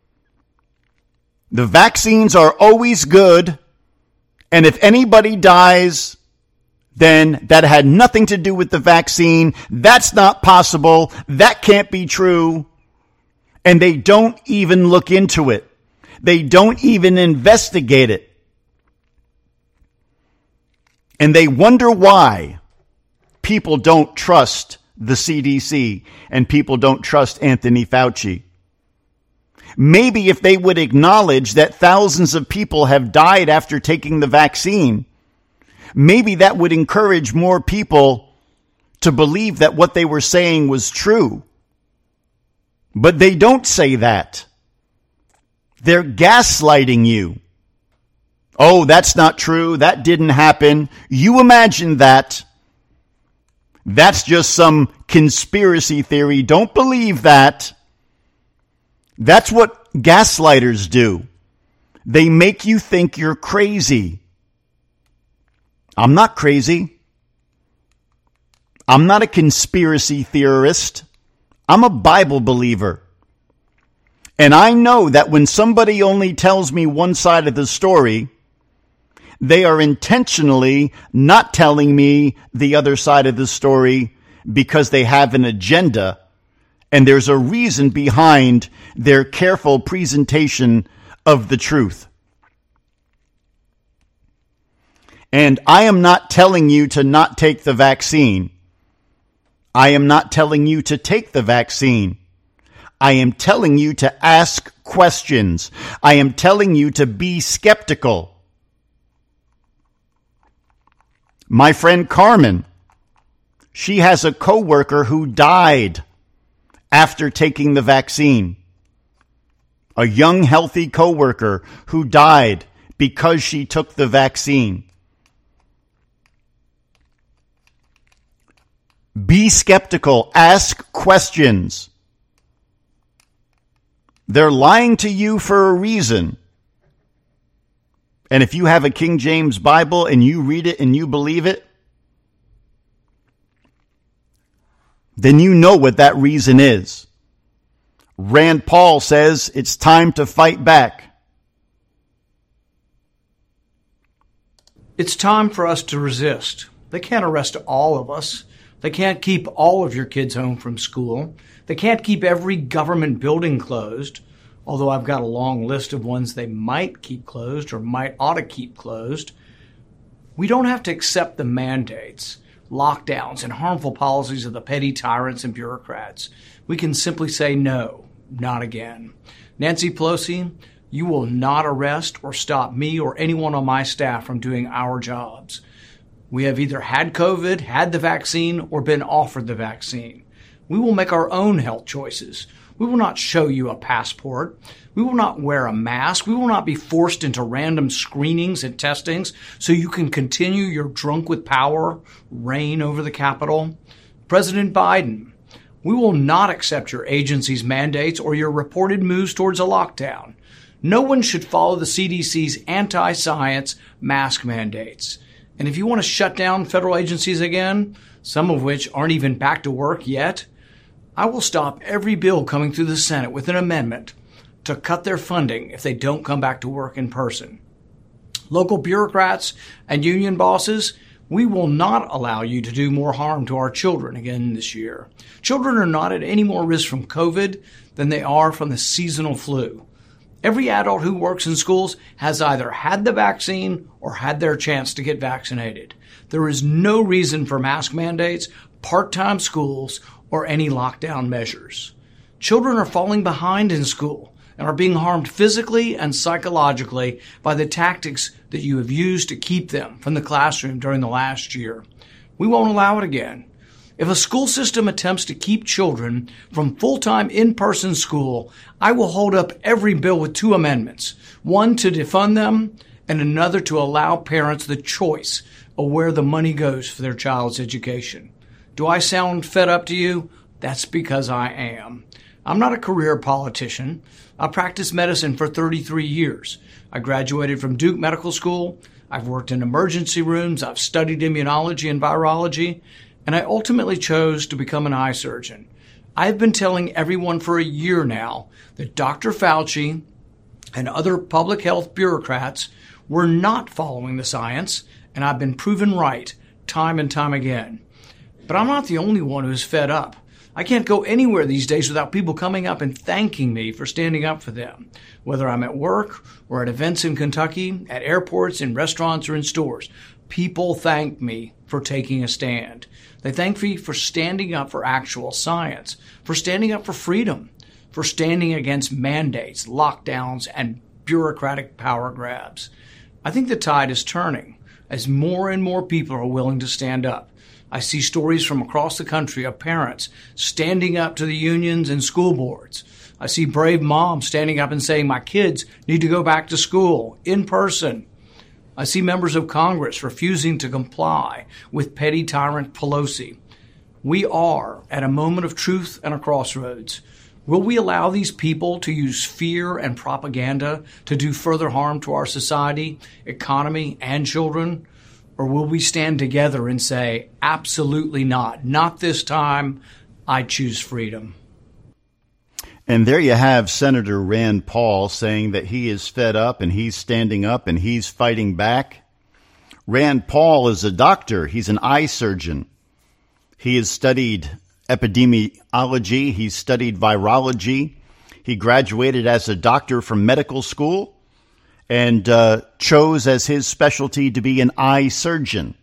The vaccines are always good, and if anybody dies, then that had nothing to do with the vaccine. That's not possible. That can't be true. And they don't even look into it. They don't even investigate it. And they wonder why people don't trust the C D C and people don't trust Anthony Fauci. Maybe if they would acknowledge that thousands of people have died after taking the vaccine, maybe that would encourage more people to believe that what they were saying was true. But they don't say that. They're gaslighting you. Oh, that's not true. That didn't happen. You imagine that. That's just some conspiracy theory. Don't believe that. That's what gaslighters do. They make you think you're crazy. I'm not crazy. I'm not a conspiracy theorist. I'm a Bible believer. And I know that when somebody only tells me one side of the story, they are intentionally not telling me the other side of the story because they have an agenda. And there's a reason behind their careful presentation of the truth. And I am not telling you to not take the vaccine. I am not telling you to take the vaccine. I am telling you to ask questions. I am telling you to be skeptical. My friend Carmen, she has a coworker who died after taking the vaccine. a young, healthy coworker who died because she took the vaccine. Be skeptical. Ask questions. They're lying to you for a reason. And if you have a King James Bible and you read it and you believe it, then you know what that reason is. Rand Paul says it's time to fight back. It's time for us to resist. They can't arrest all of us. They can't keep all of your kids home from school. They can't keep every government building closed, although I've got a long list of ones they might keep closed or might ought to keep closed. We don't have to accept the mandates, lockdowns, and harmful policies of the petty tyrants and bureaucrats. We can simply say no, not again. Nancy Pelosi, you will not arrest or stop me or anyone on my staff from doing our jobs. We have either had COVID, had the vaccine, or been offered the vaccine. We will make our own health choices. We will not show you a passport. We will not wear a mask. We will not be forced into random screenings and testings so you can continue your drunk with power reign over the Capitol. President Biden, we will not accept your agency's mandates or your reported moves towards a lockdown. No one should follow the C D C's anti-science mask mandates. And if you want to shut down federal agencies again, some of which aren't even back to work yet, I will stop every bill coming through the Senate with an amendment to cut their funding if they don't come back to work in person. Local bureaucrats and union bosses, we will not allow you to do more harm to our children again this year. Children are not at any more risk from COVID than they are from the seasonal flu. Every adult who works in schools has either had the vaccine or had their chance to get vaccinated. There is no reason for mask mandates, part-time schools, or any lockdown measures. Children are falling behind in school and are being harmed physically and psychologically by the tactics that you have used to keep them from the classroom during the last year. We won't allow it again. If a school system attempts to keep children from full-time in-person school, I will hold up every bill with two amendments, one to defund them and another to allow parents the choice of where the money goes for their child's education. Do I sound fed up to you? That's because I am. I'm not a career politician. I practiced medicine for thirty-three years. I graduated from Duke Medical School. I've worked in emergency rooms. I've studied immunology and virology. And I ultimately chose to become an eye surgeon. I've been telling everyone for a year now that Doctor Fauci and other public health bureaucrats were not following the science, and I've been proven right time and time again. But I'm not the only one who's fed up. I can't go anywhere these days without people coming up and thanking me for standing up for them, whether I'm at work or at events in Kentucky, at airports, in restaurants, or in stores. People thank me for taking a stand. They thank me for standing up for actual science, for standing up for freedom, for standing against mandates, lockdowns, and bureaucratic power grabs. I think the tide is turning as more and more people are willing to stand up. I see stories from across the country of parents standing up to the unions and school boards. I see brave moms standing up and saying, my kids need to go back to school in person. I see members of Congress refusing to comply with petty tyrant Pelosi. We are at a moment of truth and a crossroads. Will we allow these people to use fear and propaganda to do further harm to our society, economy, and children? Or will we stand together and say, absolutely not, not this time, I choose freedom? And there you have Senator Rand Paul saying that he is fed up and he's standing up and he's fighting back. Rand Paul is a doctor. He's an eye surgeon. He has studied epidemiology. He's studied virology. He graduated as a doctor from medical school and uh, chose as his specialty to be an eye surgeon.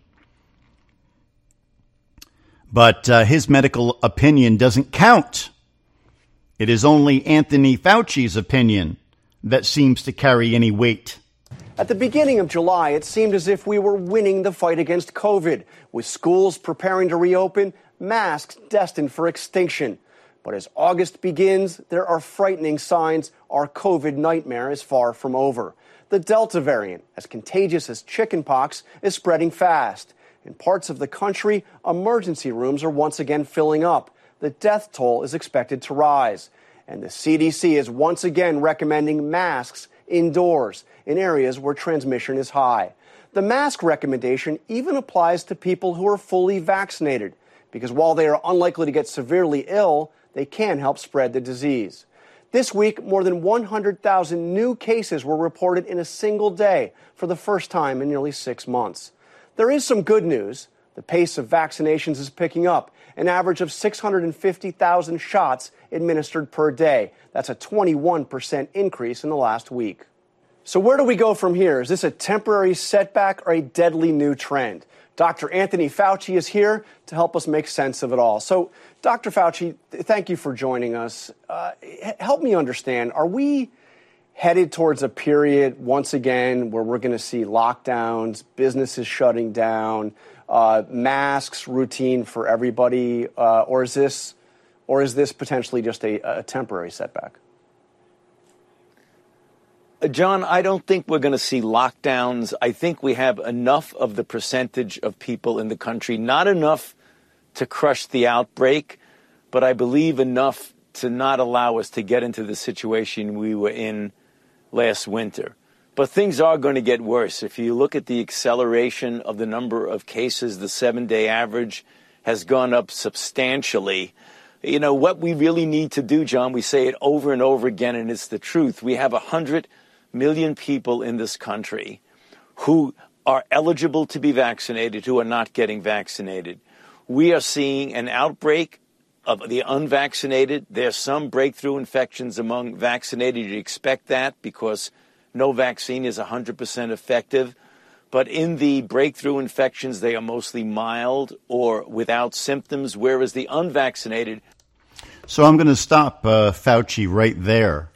But uh, his medical opinion doesn't count. It is only Anthony Fauci's opinion that seems to carry any weight. At the beginning of July, it seemed as if we were winning the fight against COVID, with schools preparing to reopen, masks destined for extinction. But as August begins, there are frightening signs our COVID nightmare is far from over. The Delta variant, as contagious as chickenpox, is spreading fast. In parts of the country, emergency rooms are once again filling up. The death toll is expected to rise. And the C D C is once again recommending masks indoors in areas where transmission is high. The mask recommendation even applies to people who are fully vaccinated, because while they are unlikely to get severely ill, they can help spread the disease. This week, more than one hundred thousand new cases were reported in a single day for the first time in nearly six months. There is some good news. The pace of vaccinations is picking up, an average of six hundred fifty thousand shots administered per day. That's a twenty-one percent increase in the last week. So where do we go from here? Is this a temporary setback or a deadly new trend? Doctor Anthony Fauci is here to help us make sense of it all. So, Doctor Fauci, thank you for joining us. Uh, help me understand, are we headed towards a period, once again, where we're going to see lockdowns, businesses shutting down, uh, masks routine for everybody, uh, or is this, or is this potentially just a, a temporary setback? John, I don't think we're going to see lockdowns. I think we have enough of the percentage of people in the country, not enough to crush the outbreak, but I believe enough to not allow us to get into the situation we were in last winter. But things are going to get worse. If you look at the acceleration of the number of cases, the seven-day average has gone up substantially. You know, what we really need to do, John, we say it over and over again, and it's the truth. We have one hundred million people in this country who are eligible to be vaccinated, who are not getting vaccinated. We are seeing an outbreak of the unvaccinated. There's some breakthrough infections among vaccinated. You'd expect that because no vaccine is one hundred percent effective. But in the breakthrough infections, they are mostly mild or without symptoms, whereas the unvaccinated. So I'm going to stop uh, Fauci right there.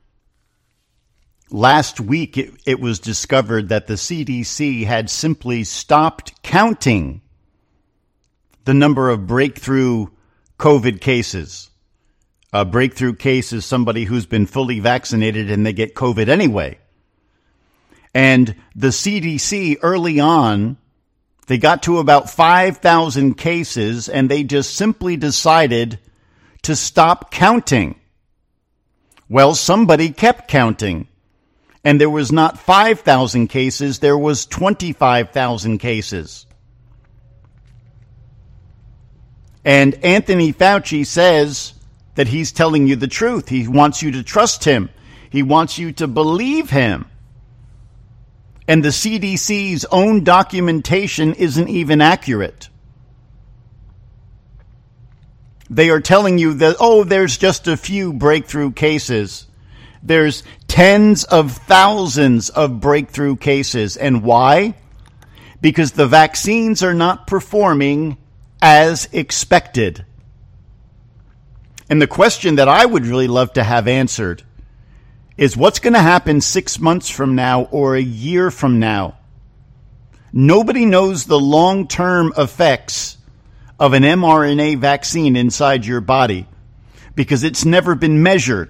Last week, it, it was discovered that the C D C had simply stopped counting the number of breakthrough COVID cases. A breakthrough case is somebody who's been fully vaccinated and they get COVID anyway. And the C D C early on, they got to about five thousand cases and they just simply decided to stop counting. Well, somebody kept counting. And there was not five thousand cases, there was twenty-five thousand cases. And Anthony Fauci says that he's telling you the truth. He wants you to trust him. He wants you to believe him. And the C D C's own documentation isn't even accurate. They are telling you that, oh, there's just a few breakthrough cases. There's tens of thousands of breakthrough cases. And why? Because the vaccines are not performing as expected. And the question that I would really love to have answered is what's going to happen six months from now or a year from now? Nobody knows the long-term effects of an mRNA vaccine inside your body because it's never been measured.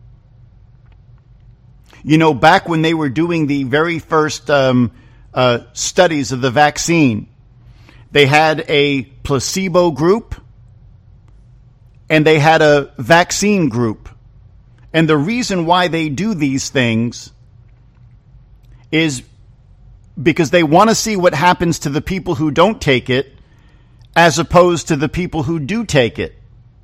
You know, back when they were doing the very first um, uh, studies of the vaccine, they had a placebo group and they had a vaccine group. And the reason why they do these things is because they want to see what happens to the people who don't take it as opposed to the people who do take it.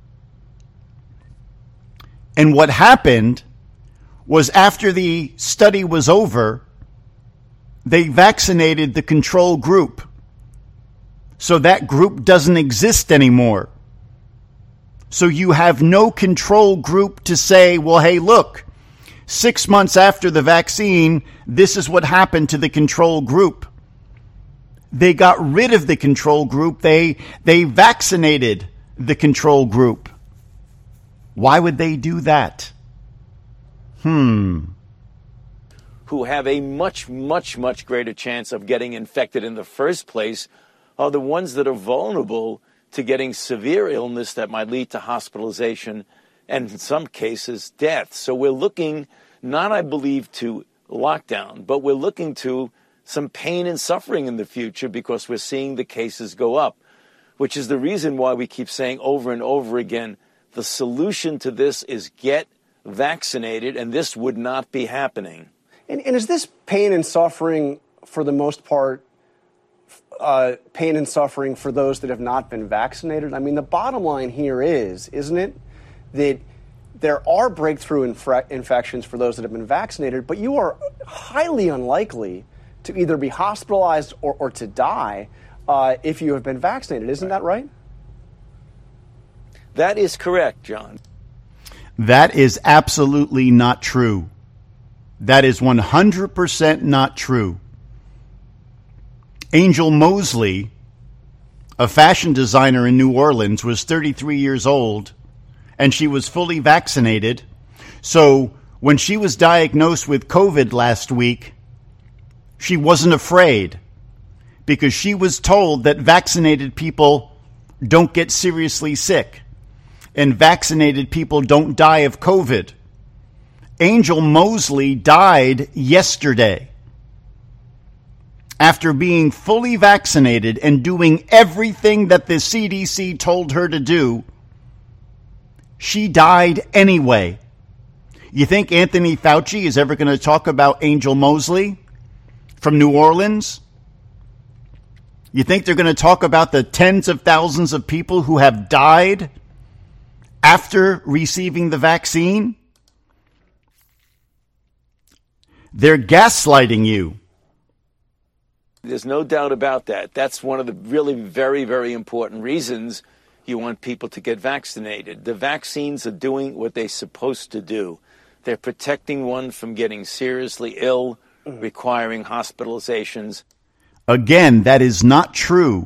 And what happened was after the study was over, they vaccinated the control group. So that group doesn't exist anymore. So you have no control group to say, well, hey, look, six months after the vaccine, this is what happened to the control group. They got rid of the control group. They, they vaccinated the control group. Why would they do that? Hmm. Who have a much, much, much greater chance of getting infected in the first place are the ones that are vulnerable to getting severe illness that might lead to hospitalization and in some cases death. So we're looking not, I believe, to lockdown, but we're looking to some pain and suffering in the future because we're seeing the cases go up, which is the reason why we keep saying over and over again, the solution to this is get vaccinated, and this would not be happening. And, and is this pain and suffering, for the most part, uh, pain and suffering for those that have not been vaccinated? I mean, the bottom line here is, isn't it, that there are breakthrough infra- infections for those that have been vaccinated, but you are highly unlikely to either be hospitalized or, or to die uh, if you have been vaccinated. Isn't that right? That is correct, John. That is absolutely not true. That is one hundred percent not true. Angel Moseley, a fashion designer in New Orleans, was thirty-three years old, and she was fully vaccinated. So when she was diagnosed with COVID last week, she wasn't afraid because she was told that vaccinated people don't get seriously sick and vaccinated people don't die of COVID. Angel Moseley died yesterday after being fully vaccinated and doing everything that the C D C told her to do. She died anyway. You think Anthony Fauci is ever going to talk about Angel Moseley from New Orleans? You think they're going to talk about the tens of thousands of people who have died after receiving the vaccine? They're gaslighting you. There's no doubt about that. That's one of the really very, very important reasons you want people to get vaccinated. The vaccines are doing what they're supposed to do. They're protecting one from getting seriously ill, requiring hospitalizations. Again, that is not true.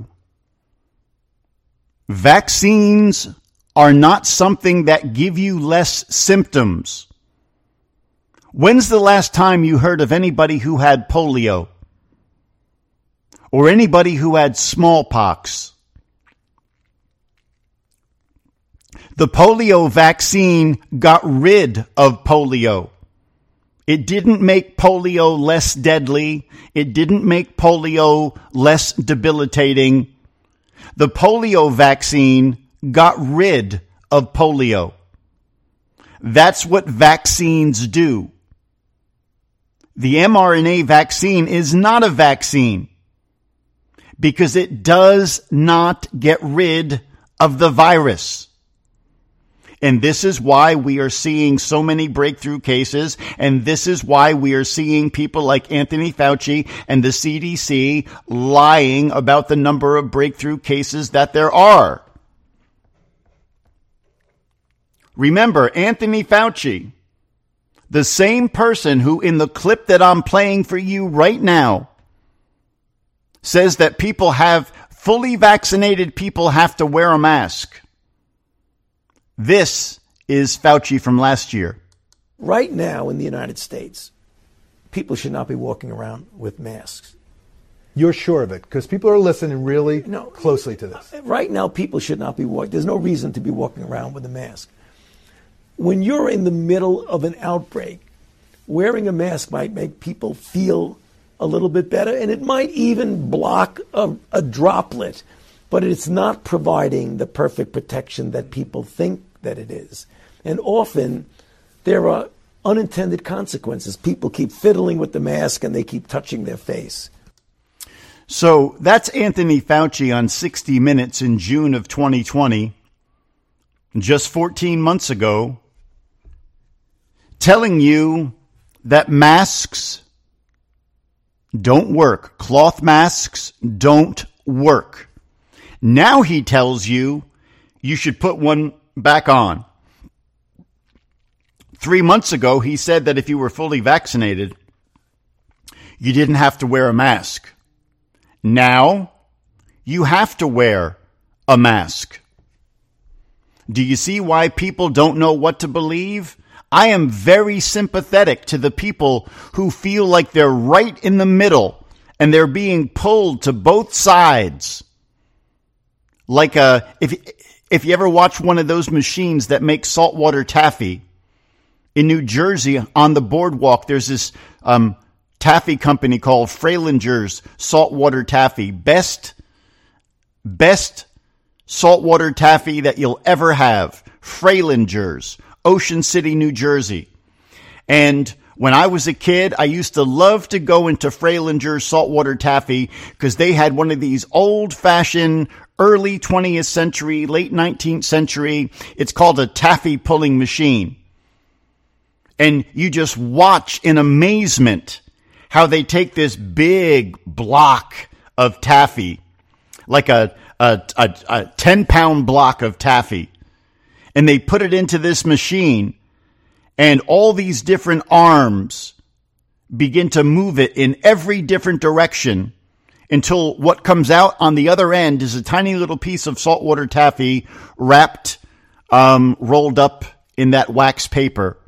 Vaccines are not something that give you less symptoms. When's the last time you heard of anybody who had polio? Or anybody who had smallpox? The polio vaccine got rid of polio. It didn't make polio less deadly. It didn't make polio less debilitating. The polio vaccine got rid of polio. That's what vaccines do. The mRNA vaccine is not a vaccine because it does not get rid of the virus. And this is why we are seeing so many breakthrough cases, and this is why we are seeing people like Anthony Fauci and the C D C lying about the number of breakthrough cases that there are. Remember, Anthony Fauci, the same person who in the clip that I'm playing for you right now says that people have, fully vaccinated people have to wear a mask. This is Fauci from last year. Right now in the United States, people should not be walking around with masks. You're sure of it? Because people are listening really no, closely to this. Right now, people should not be walking. There's no reason to be walking around with a mask. When you're in the middle of an outbreak, wearing a mask might make people feel a little bit better, and it might even block a, a droplet, but it's not providing the perfect protection that people think that it is. And often there are unintended consequences. People keep fiddling with the mask and they keep touching their face. So that's Anthony Fauci on sixty minutes in June of twenty twenty, just fourteen months ago, telling you that masks don't work. Cloth masks don't work. Now he tells you you should put one back on. Three months ago, he said that if you were fully vaccinated, you didn't have to wear a mask. Now, you have to wear a mask. Do you see why people don't know what to believe? I am very sympathetic to the people who feel like they're right in the middle and they're being pulled to both sides. like a, if, if you ever watch one of those machines that make saltwater taffy, in New Jersey on the boardwalk, there's this um, taffy company called Frailinger's Saltwater Taffy. Best, best saltwater taffy that you'll ever have. Frailinger's, Ocean City, New Jersey. And when I was a kid, I used to love to go into Frailinger's saltwater taffy because they had one of these old-fashioned early twentieth century, late nineteenth century. It's called a taffy pulling machine. And you just watch in amazement how they take this big block of taffy, like a, a, a, a ten pound block of taffy, and they put it into this machine, and all these different arms begin to move it in every different direction until what comes out on the other end is a tiny little piece of saltwater taffy wrapped, um, rolled up in that wax paper.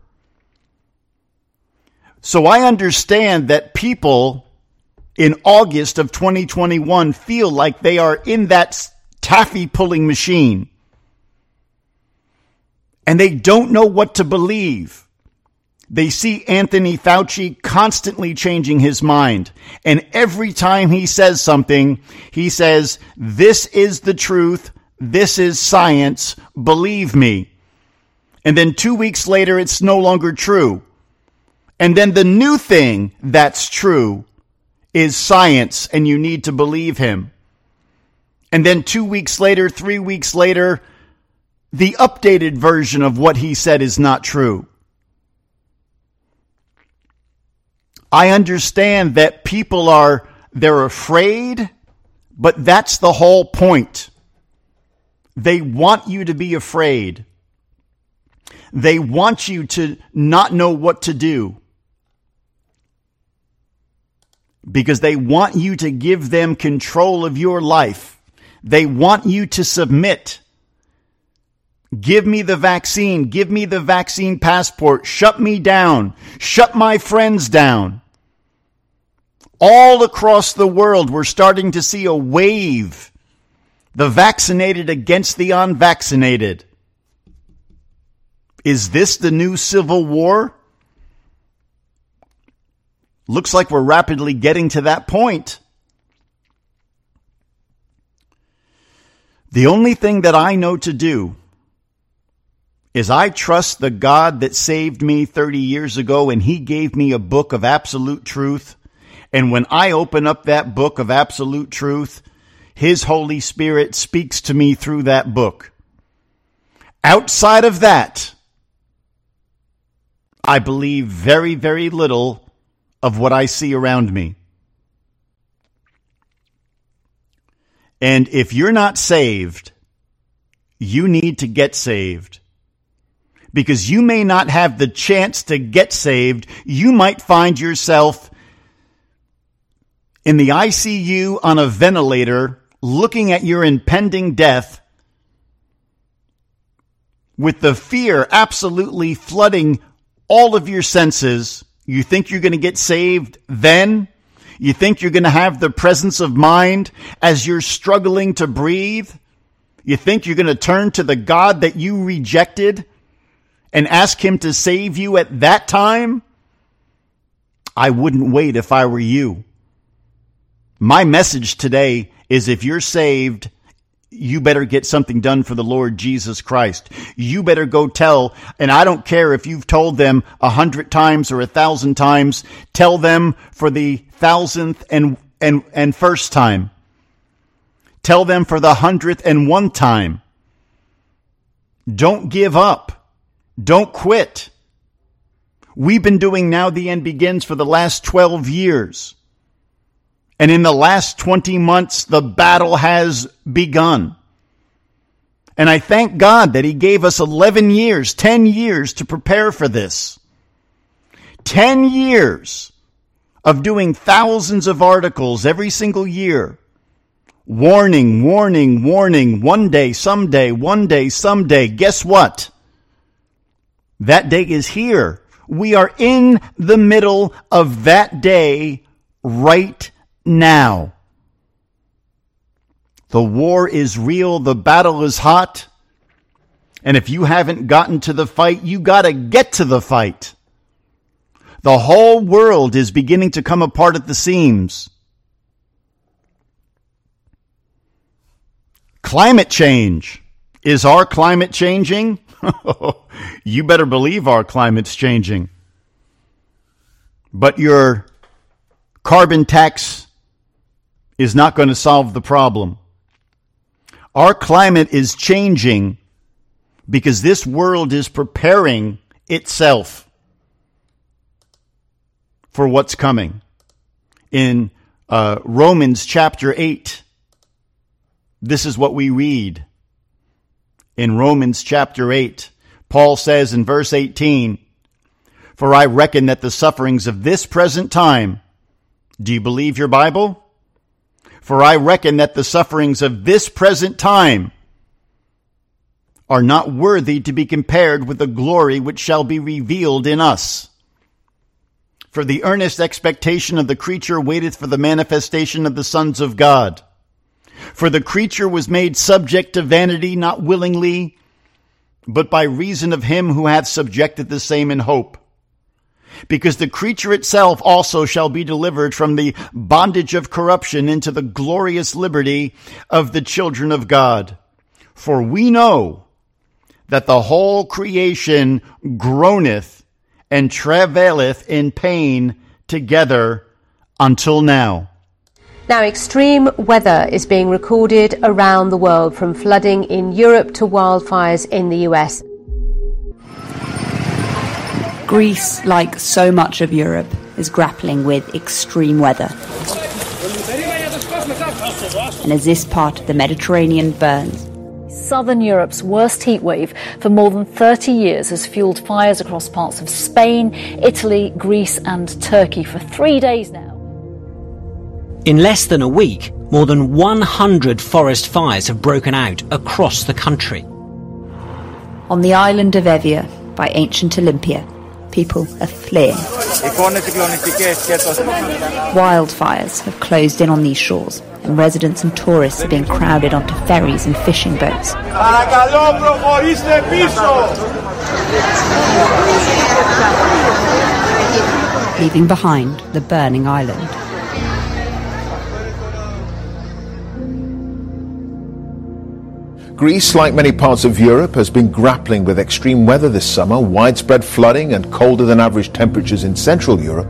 So I understand that people in August of twenty twenty-one feel like they are in that taffy pulling machine. And they don't know what to believe. They see Anthony Fauci constantly changing his mind. And every time he says something, he says, this is the truth. This is science. Believe me. And then two weeks later, it's no longer true. And then the new thing that's true is science, and you need to believe him. And then two weeks later, three weeks later, the updated version of what he said is not true. I understand that people are, they're afraid, but that's the whole point. They want you to be afraid. They want you to not know what to do. Because they want you to give them control of your life. They want you to submit. Give me the vaccine. Give me the vaccine passport. Shut me down. Shut my friends down. All across the world, we're starting to see a wave. The vaccinated against the unvaccinated. Is this the new civil war? Looks like we're rapidly getting to that point. The only thing that I know to do is I trust the God that saved me thirty years ago, and he gave me a book of absolute truth. And when I open up that book of absolute truth, his Holy Spirit speaks to me through that book. Outside of that, I believe very, very little of what I see around me. And if you're not saved, you need to get saved. Because you may not have the chance to get saved. You might find yourself in the I C U on a ventilator, looking at your impending death, with the fear absolutely flooding all of your senses. You think you're going to get saved then? You think you're going to have the presence of mind as you're struggling to breathe? You think you're going to turn to the God that you rejected and ask him to save you at that time? I wouldn't wait if I were you. My message today is if you're saved, you better get something done for the Lord Jesus Christ. You better go tell, and I don't care if you've told them a hundred times or a thousand times, tell them for the thousandth and, and, and first time. Tell them for the hundredth and one time. Don't give up. Don't quit. We've been doing Now the End Begins for the last twelve years. And in the last twenty months, the battle has begun. And I thank God that he gave us eleven years, ten years to prepare for this. ten years of doing thousands of articles every single year. Warning, warning, warning, one day, someday, one day, someday. Guess what? That day is here. We are in the middle of that day right now. The war is real. The battle is hot. And if you haven't gotten to the fight, you got to get to the fight. The whole world is beginning to come apart at the seams. Climate change. Is our climate changing? You better believe our climate's changing. But your carbon tax is not going to solve the problem. Our climate is changing because this world is preparing itself for what's coming. In uh, Romans chapter eight, this is what we read. In Romans chapter eight, Paul says in verse eighteen, "For I reckon that the sufferings of this present time," do you believe your Bible? "For I reckon that the sufferings of this present time are not worthy to be compared with the glory which shall be revealed in us. For the earnest expectation of the creature waiteth for the manifestation of the sons of God. For the creature was made subject to vanity, not willingly, but by reason of him who hath subjected the same in hope. Because the creature itself also shall be delivered from the bondage of corruption into the glorious liberty of the children of God. For we know that the whole creation groaneth and travaileth in pain together until now." Now, extreme weather is being recorded around the world, from flooding in Europe to wildfires in the U S. Greece, like so much of Europe, is grappling with extreme weather. And as this part of the Mediterranean burns, Southern Europe's worst heatwave for more than thirty years has fueled fires across parts of Spain, Italy, Greece and Turkey for three days now. In less than a week, more than one hundred forest fires have broken out across the country. on the island of Evia by ancient Olympia, people are fleeing. Wildfires have closed in on these shores, and residents and tourists are being crowded onto ferries and fishing boats. Leaving behind the burning island. Greece, like many parts of Europe, has been grappling with extreme weather this summer, widespread flooding and colder than average temperatures in Central Europe.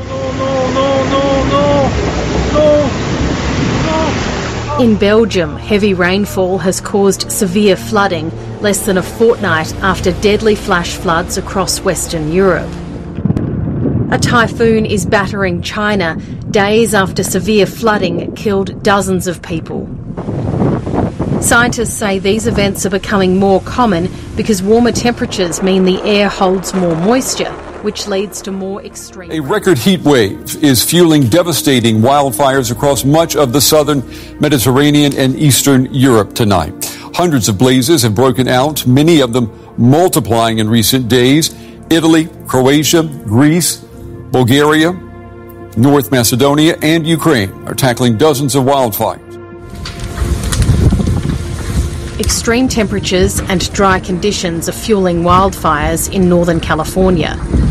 In Belgium, heavy rainfall has caused severe flooding less than a fortnight after deadly flash floods across Western Europe. A typhoon is battering China days after severe flooding killed dozens of people. Scientists say these events are becoming more common because warmer temperatures mean the air holds more moisture, which leads to more extreme... A record heat wave is fueling devastating wildfires across much of the southern Mediterranean and eastern Europe tonight. Hundreds of blazes have broken out, many of them multiplying in recent days. Italy, Croatia, Greece, Bulgaria, North Macedonia, and Ukraine are tackling dozens of wildfires. Extreme temperatures and dry conditions are fueling wildfires in Northern California.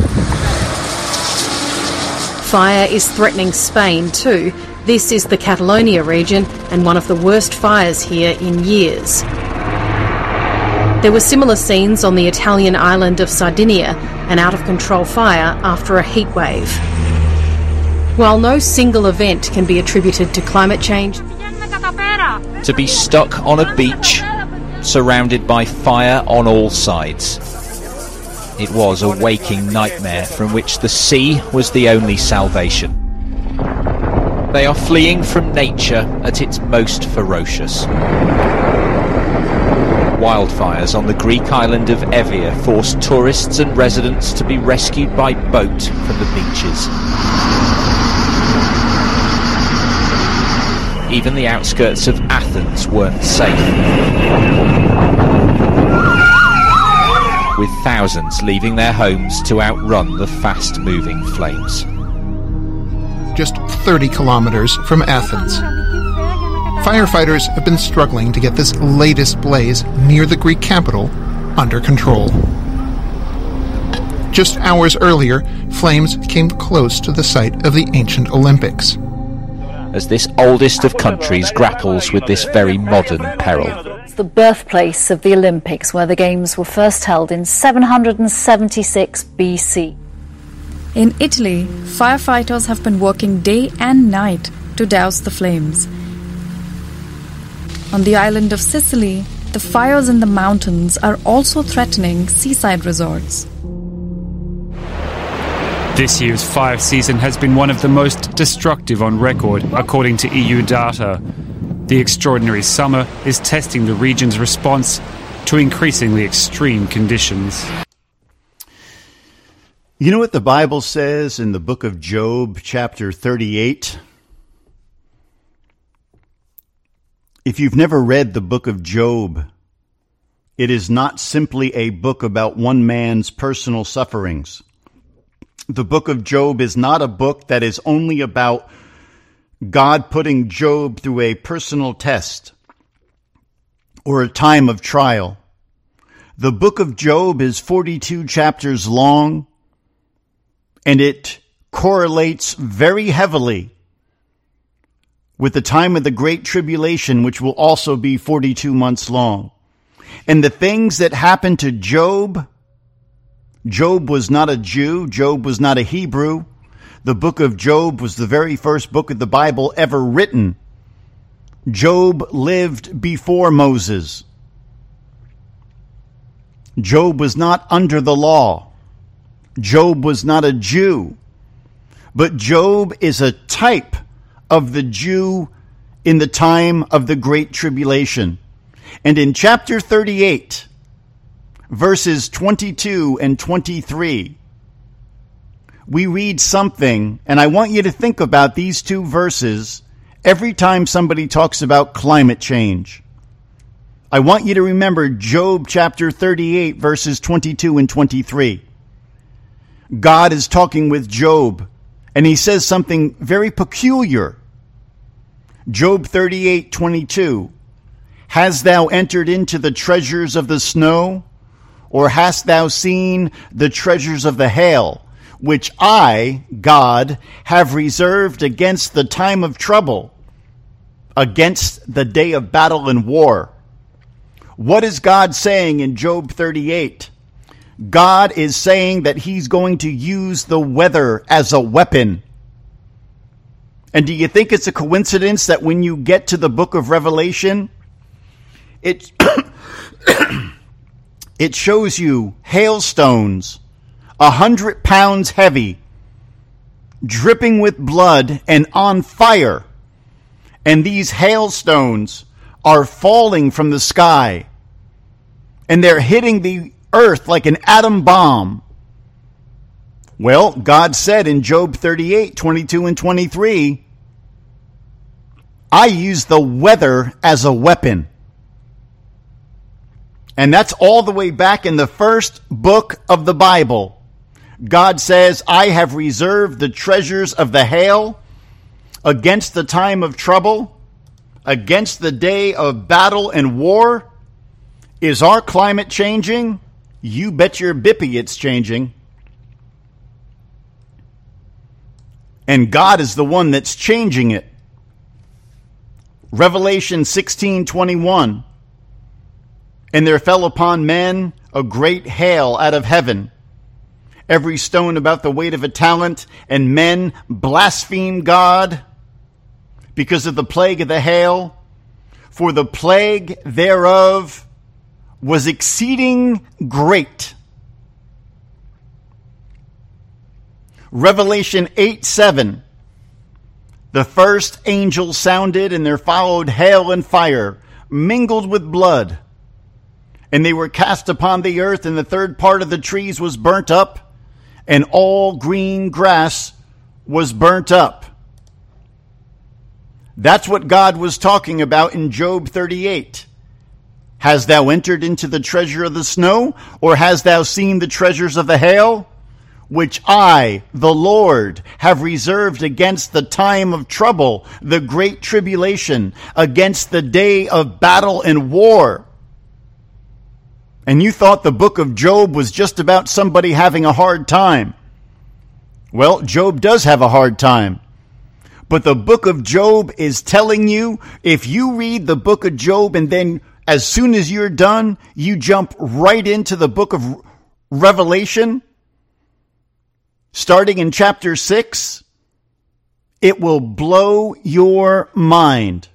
Fire is threatening Spain too. This is the Catalonia region and one of the worst fires here in years. There were similar scenes on the Italian island of Sardinia, an out-of-control fire after a heatwave. While no single event can be attributed to climate change, to be stuck on a beach, surrounded by fire on all sides. It was a waking nightmare from which the sea was the only salvation. They are fleeing from nature at its most ferocious. Wildfires on the Greek island of Evia forced tourists and residents to be rescued by boat from the beaches. Even the outskirts of Athens weren't safe, with thousands leaving their homes to outrun the fast-moving flames. Just thirty kilometers from Athens. firefighters have been struggling to get this latest blaze near the Greek capital under control. Just hours earlier, flames came close to the site of the ancient Olympics. As this oldest of countries grapples with this very modern peril. It's the birthplace of the Olympics, where the Games were first held in seven hundred seventy-six B C. In Italy, firefighters have been working day and night to douse the flames. On the island of Sicily, the fires in the mountains are also threatening seaside resorts. This year's fire season has been one of the most destructive on record, according to E U data. The extraordinary summer is testing the region's response to increasingly extreme conditions. You know what the Bible says in the book of Job, chapter thirty-eight? If you've never read the book of Job, it is not simply a book about one man's personal sufferings. The book of Job is not a book that is only about God putting Job through a personal test or a time of trial. The book of Job is forty-two chapters long, and it correlates very heavily with the time of the Great Tribulation, which will also be forty-two months long. And the things that happened to Job, Job was not a Jew, Job was not a Hebrew. The book of Job was the very first book of the Bible ever written. Job lived before Moses. Job was not under the law. Job was not a Jew. But Job is a type of the Jew in the time of the Great Tribulation. And in chapter thirty-eight, verses twenty-two and twenty-three, we read something, and I want you to think about these two verses every time somebody talks about climate change. I want you to remember Job chapter thirty-eight, verses twenty-two and twenty-three. God is talking with Job, and he says something very peculiar. Job thirty-eight, twenty-two. Hast thou entered into the treasures of the snow? Or hast thou seen the treasures of the hail, which I, God, have reserved against the time of trouble, against the day of battle and war? What is God saying in Job thirty-eight? God is saying that he's going to use the weather as a weapon. And do you think it's a coincidence that when you get to the book of Revelation, it, it shows you hailstones, a hundred pounds heavy, dripping with blood and on fire. And these hailstones are falling from the sky, and they're hitting the earth like an atom bomb. Well, God said in Job thirty-eight, twenty-two and twenty-three, I use the weather as a weapon. And that's all the way back in the first book of the Bible. God says, I have reserved the treasures of the hail against the time of trouble, against the day of battle and war. Is our climate changing? You bet your bippy it's changing. And God is the one that's changing it. Revelation sixteen twenty-one. And there fell upon men a great hail out of heaven, every stone about the weight of a talent, and men blasphemed God because of the plague of the hail, for the plague thereof was exceeding great. Revelation eight seven. The first angel sounded, and there followed hail and fire, mingled with blood. And they were cast upon the earth, and the third part of the trees was burnt up, and all green grass was burnt up. That's what God was talking about in Job thirty-eight. Hast thou entered into the treasure of the snow, or hast thou seen the treasures of the hail? which I, the Lord, have reserved against the time of trouble, the great tribulation, against the day of battle and war. And you thought the book of Job was just about somebody having a hard time. Well, Job does have a hard time. But the book of Job is telling you, if you read the book of Job and then as soon as you're done, you jump right into the book of Revelation, starting in chapter six, it will blow your mind.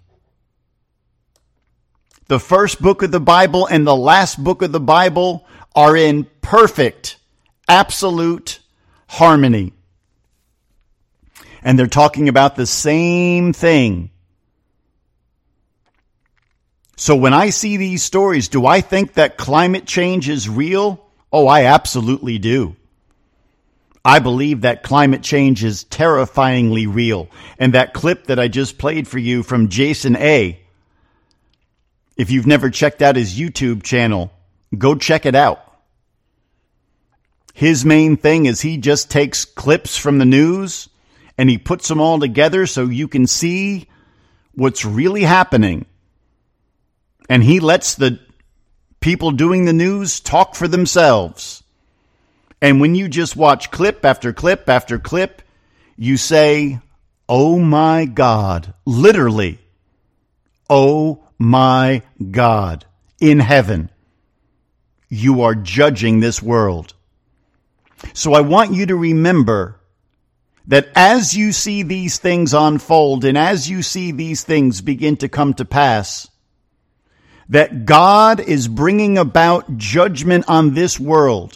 The first book of the Bible and the last book of the Bible are in perfect, absolute harmony. And they're talking about the same thing. So when I see these stories, do I think that climate change is real? Oh, I absolutely do. I believe that climate change is terrifyingly real. And that clip that I just played for you from Jason A., if you've never checked out his YouTube channel, go check it out. His main thing is he just takes clips from the news and he puts them all together so you can see what's really happening. And he lets the people doing the news talk for themselves. And when you just watch clip after clip after clip, you say, oh my God, literally, oh my God, in heaven, you are judging this world. So I want you to remember that as you see these things unfold and as you see these things begin to come to pass, that God is bringing about judgment on this world.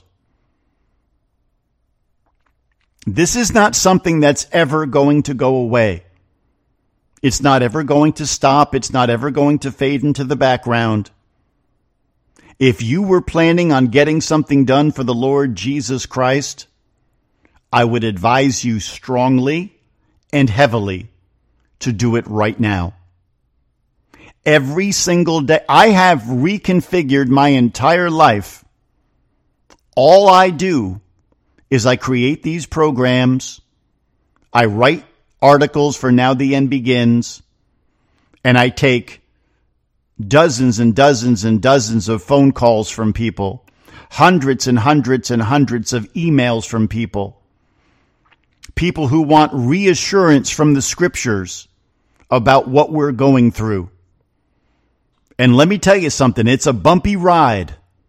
This is not something that's ever going to go away. It's not ever going to stop. It's not ever going to fade into the background. If you were planning on getting something done for the Lord Jesus Christ, I would advise you strongly and heavily to do it right now. Every single day, I have reconfigured my entire life. All I do is I create these programs, I write articles for Now the End Begins, and I take dozens and dozens and dozens of phone calls from people, hundreds and hundreds and hundreds of emails from people, people who want reassurance from the scriptures about what we're going through. And let me tell you something, it's a bumpy ride.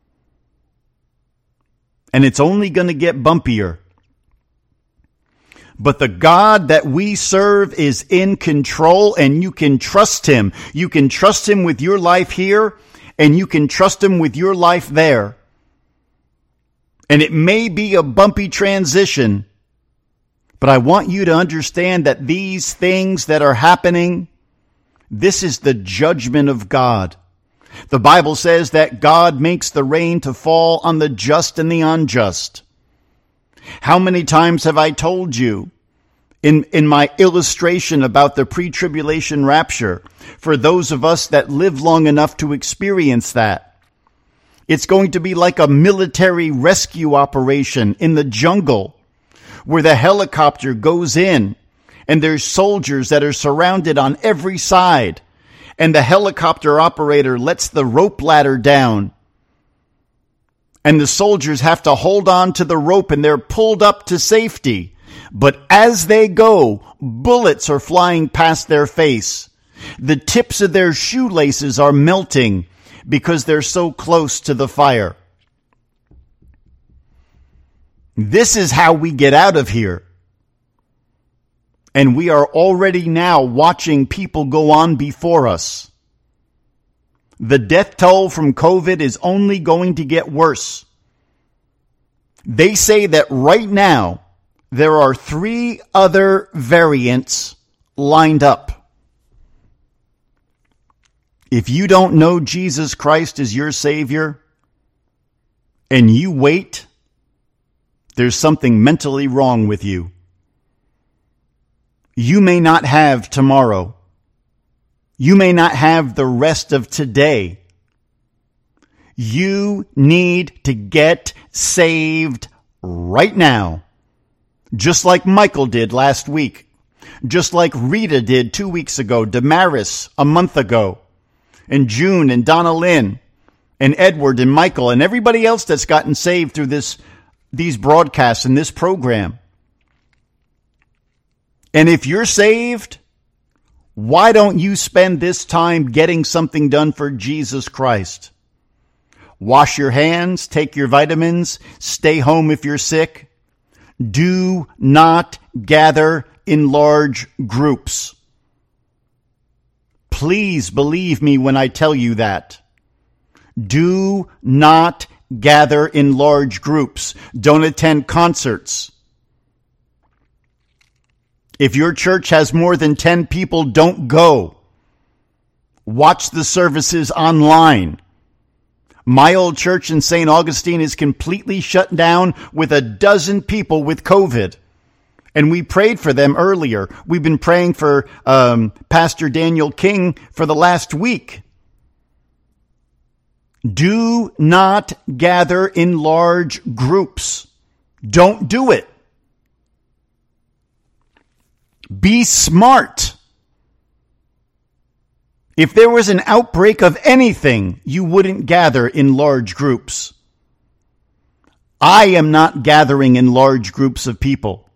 And it's only going to get bumpier. But the God that we serve is in control, and you can trust him. You can trust him with your life here, and you can trust him with your life there. And it may be a bumpy transition, but I want you to understand that these things that are happening, this is the judgment of God. The Bible says that God makes the rain to fall on the just and the unjust. How many times have I told you in, in my illustration about the pre-tribulation rapture, for those of us that live long enough to experience that, it's going to be like a military rescue operation in the jungle where the helicopter goes in and there's soldiers that are surrounded on every side. And the helicopter operator lets the rope ladder down. And the soldiers have to hold on to the rope and they're pulled up to safety. But as they go, bullets are flying past their face. The tips of their shoelaces are melting because they're so close to the fire. This is how we get out of here. And we are already now watching people go on before us. The death toll from COVID is only going to get worse. They say that right now there are three other variants lined up. If you don't know Jesus Christ as your Savior and you wait, there's something mentally wrong with you. You may not have tomorrow. You may not have the rest of today. You need to get saved right now. just like Michael did last week, just like Rita did two weeks ago, Damaris a month ago, and June and Donna Lynn and Edward and Michael and everybody else that's gotten saved through this, these broadcasts and this program. And if you're saved, why don't you spend this time getting something done for Jesus Christ? Wash your hands, take your vitamins, stay home if you're sick. Do not gather in large groups. Please believe me when I tell you that. Do not gather in large groups. Don't attend concerts. If your church has more than ten people, don't go. Watch the services online. My old church in Saint Augustine is completely shut down with a dozen people with COVID. And we prayed for them earlier. We've been praying for um, Pastor Daniel King for the last week. Do not gather in large groups. Don't do it. Be smart. If there was an outbreak of anything, you wouldn't gather in large groups. I am not gathering in large groups of people.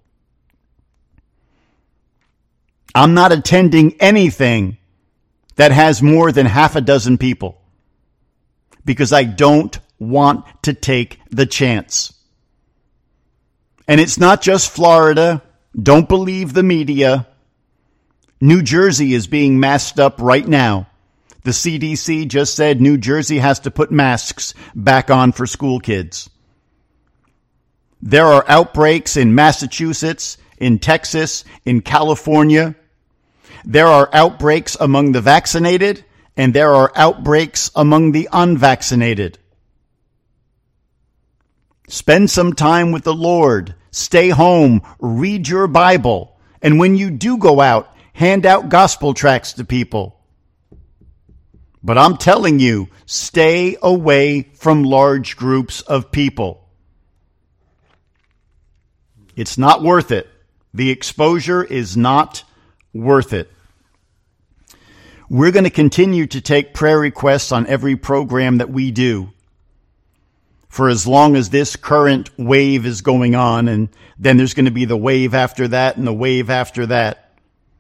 I'm not attending anything that has more than half a dozen people because I don't want to take the chance. And it's not just Florida. Don't believe the media. New Jersey is being masked up right now. The C D C just said New Jersey has to put masks back on for school kids. There are outbreaks in Massachusetts, in Texas, in California. There are outbreaks among the vaccinated, and there are outbreaks among the unvaccinated. Spend some time with the Lord. Stay home. Read your Bible. And when you do go out, hand out gospel tracts to people. But I'm telling you, stay away from large groups of people. It's not worth it. The exposure is not worth it. We're going to continue to take prayer requests on every program that we do for as long as this current wave is going on, and then there's going to be the wave after that and the wave after that.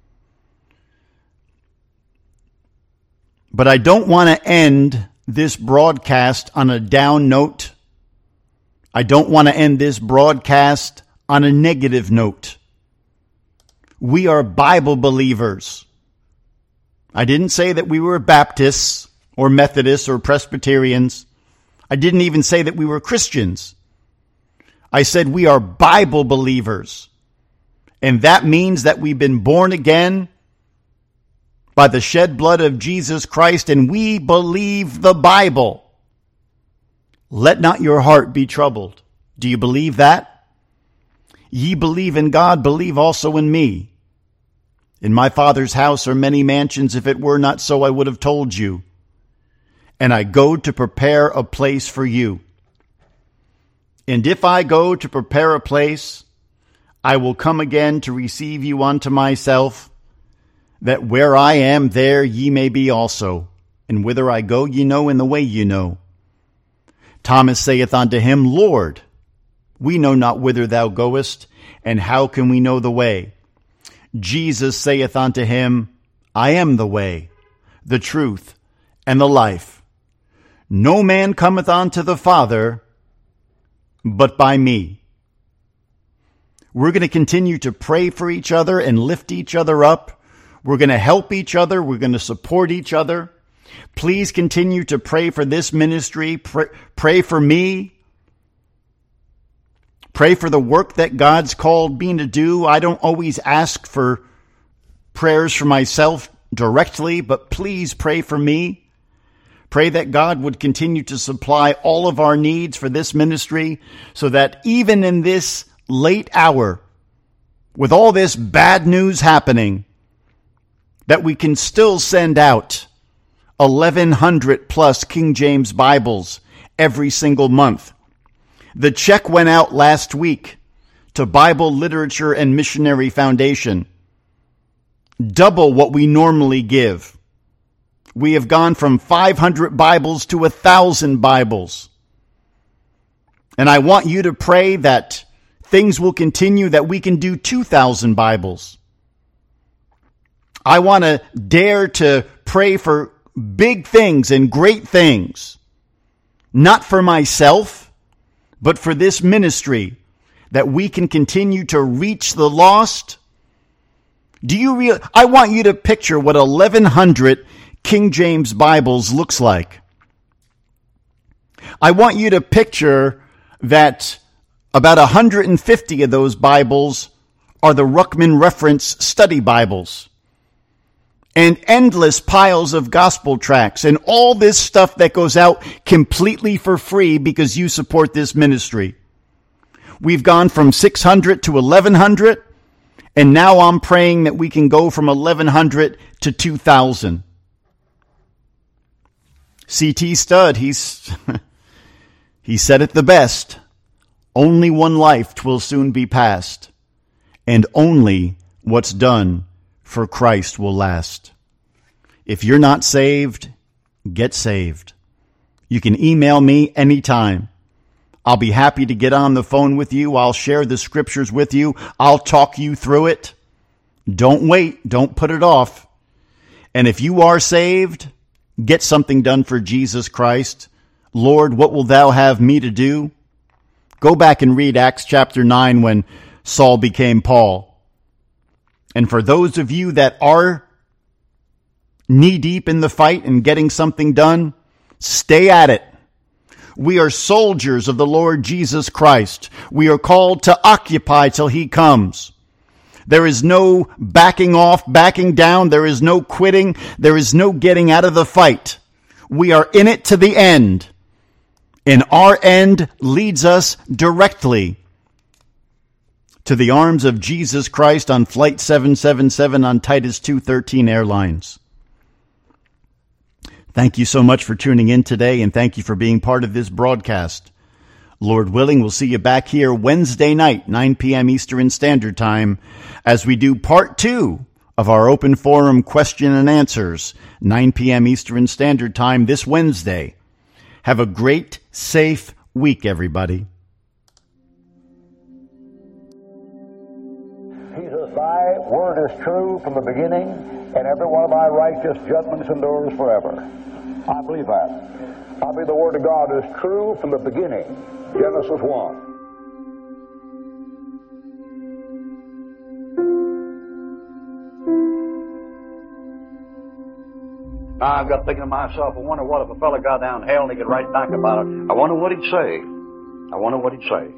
But I don't want to end this broadcast on a down note. I don't want to end this broadcast on a negative note. We are Bible believers. I didn't say that we were Baptists or Methodists or Presbyterians. I didn't even say that we were Christians. I said we are Bible believers. And that means that we've been born again by the shed blood of Jesus Christ, and we believe the Bible. Let not your heart be troubled. Do you believe that? Ye believe in God, believe also in me. In my Father's house are many mansions. If it were not so, I would have told you. And I go to prepare a place for you. And if I go to prepare a place, I will come again to receive you unto myself, that where I am, there ye may be also. And whither I go, ye know, and the way ye know. Thomas saith unto him, Lord, we know not whither thou goest, and how can we know the way? Jesus saith unto him, I am the way, the truth, and the life. No man cometh unto the Father but by me. We're going to continue to pray for each other and lift each other up. We're going to help each other. We're going to support each other. Please continue to pray for this ministry. Pray, pray for me. Pray for the work that God's called me to do. I don't always ask for prayers for myself directly, but please pray for me. Pray that God would continue to supply all of our needs for this ministry so that even in this late hour, with all this bad news happening, that we can still send out eleven hundred plus King James Bibles every single month. The check went out last week to to Bible Literature and Missionary Foundation. Double what we normally give. We have gone from five hundred Bibles to one thousand Bibles. And I want you to pray that things will continue, that we can do two thousand Bibles. I want to dare to pray for big things and great things. Not for myself, but for this ministry, that we can continue to reach the lost. Do you real? I want you to picture what eleven hundred King James Bibles looks like. I want you to picture that about one hundred fifty of those Bibles are the Ruckman Reference Study Bibles. And endless piles of gospel tracts and all this stuff that goes out completely for free because you support this ministry. We've gone from six hundred to eleven hundred, and now I'm praying that we can go from eleven hundred to two thousand. C T Studd, he's he said it the best. Only one life 'twill soon be past, and only what's done for Christ will last. If you're not saved, get saved. You can email me anytime. I'll be happy to get on the phone with you. I'll share the scriptures with you. I'll talk you through it. Don't wait. Don't put it off. And if you are saved, get something done for Jesus Christ. Lord, what will thou have me to do? Go back and read Acts chapter nine when Saul became Paul. And for those of you that are knee-deep in the fight and getting something done, stay at it. We are soldiers of the Lord Jesus Christ. We are called to occupy till he comes. There is no backing off, backing down. There is no quitting. There is no getting out of the fight. We are in it to the end. And our end leads us directly to the arms of Jesus Christ on Flight seven seven seven on Titus two thirteen Airlines. Thank you so much for tuning in today, and thank you for being part of this broadcast. Lord willing, we'll see you back here Wednesday night, nine p.m. Eastern Standard Time, as we do part two of our open forum question and answers, nine p.m. Eastern Standard Time this Wednesday. Have a great, safe week, everybody. Jesus, thy word is true from the beginning, and every one of thy righteous judgments endures forever. I believe that. I believe the word of God is true from the beginning. Genesis one. I got thinking to myself, I wonder what if a fella got down hell and he could write back about it. I wonder what he'd say. I wonder what he'd say.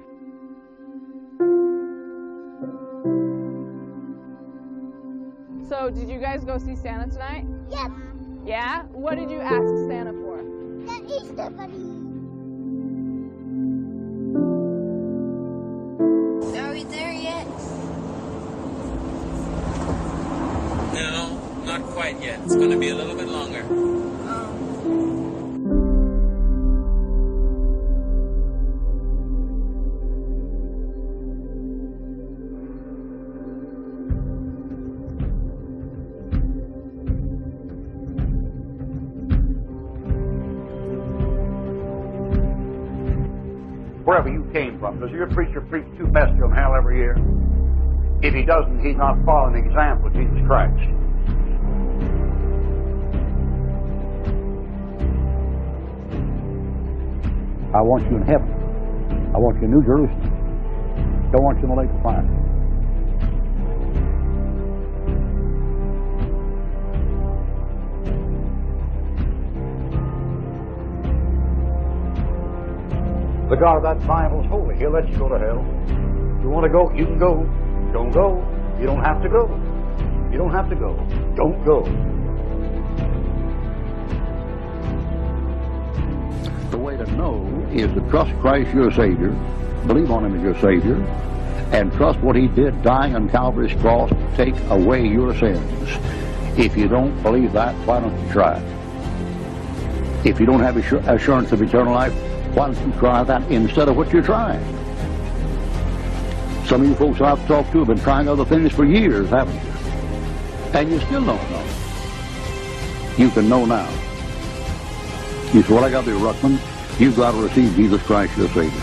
So, did you guys go see Santa tonight? Yep. Yeah? What did you ask Santa for? The Easter Bunny. Are we there yet? No, not quite yet. It's going to be a little bit longer. Wherever you came from, does your preacher preach two messages on hell every year? If he doesn't, he's not following the example of Jesus Christ. I want you in heaven. I want you in New Jerusalem. Don't want you in the lake of fire. The God of that Bible is holy. He'll let you go to hell. If you want to go, you can go. Don't go. You don't have to go. You don't have to go. Don't go. The way to know is to trust Christ your Savior, believe on Him as your Savior, and trust what He did dying on Calvary's cross to take away your sins. If you don't believe that, why don't you try it? If you don't have assurance of eternal life, why don't you try that instead of what you're trying? Some of you folks I've talked to have been trying other things for years, haven't you? And you still don't know. You can know now. You say, what I got to do, Ruckman? You've got to receive Jesus Christ, your Savior.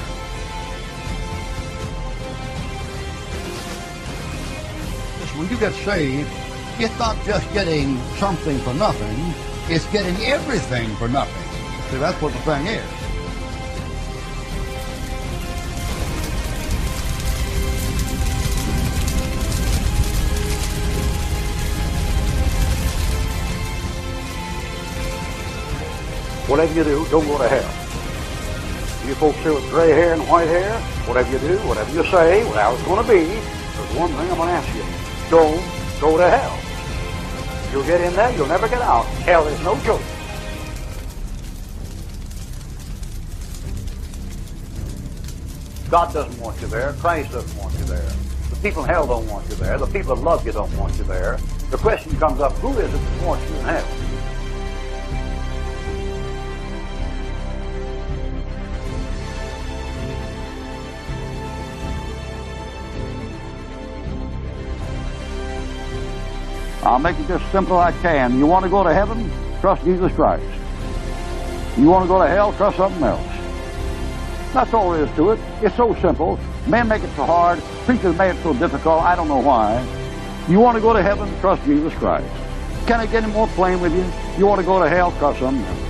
When you get saved, it's not just getting something for nothing, it's getting everything for nothing. See, that's what the thing is. Whatever you do, don't go to hell. You folks here with gray hair and white hair, whatever you do, whatever you say, whatever it's going to be, there's one thing I'm going to ask you. Don't go to hell. You'll get in there, you'll never get out. Hell is no joke. God doesn't want you there. Christ doesn't want you there. The people in hell don't want you there. The people that love you don't want you there. The question comes up, who is it that wants you in hell? I'll make it just simple as I can. You want to go to heaven? Trust Jesus Christ. You want to go to hell? Trust something else. That's all there is to it. It's so simple. Men make it so hard. Preachers make it so difficult. I don't know why. You want to go to heaven? Trust Jesus Christ. Can I get any more plain with you? You want to go to hell? Trust something else.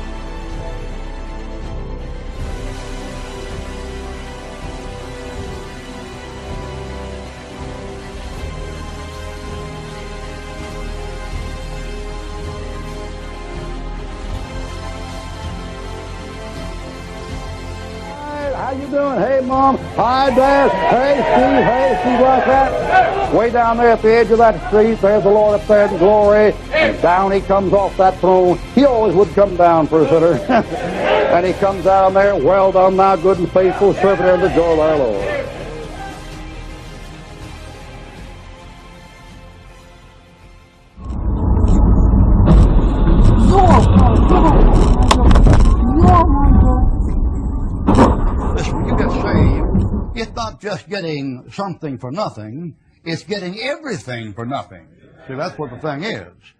How you doing? Hey, Mom. Hi, Dad. Hey, Steve. Hey, Steve, like that. Way down there at the edge of that street, there's the Lord up there in glory. And down he comes off that throne. He always would come down for a sinner. And he comes down there, well done, thou good and faithful servant, in the joy of our Lord. It's not just getting something for nothing, it's getting everything for nothing. See, that's what the thing is.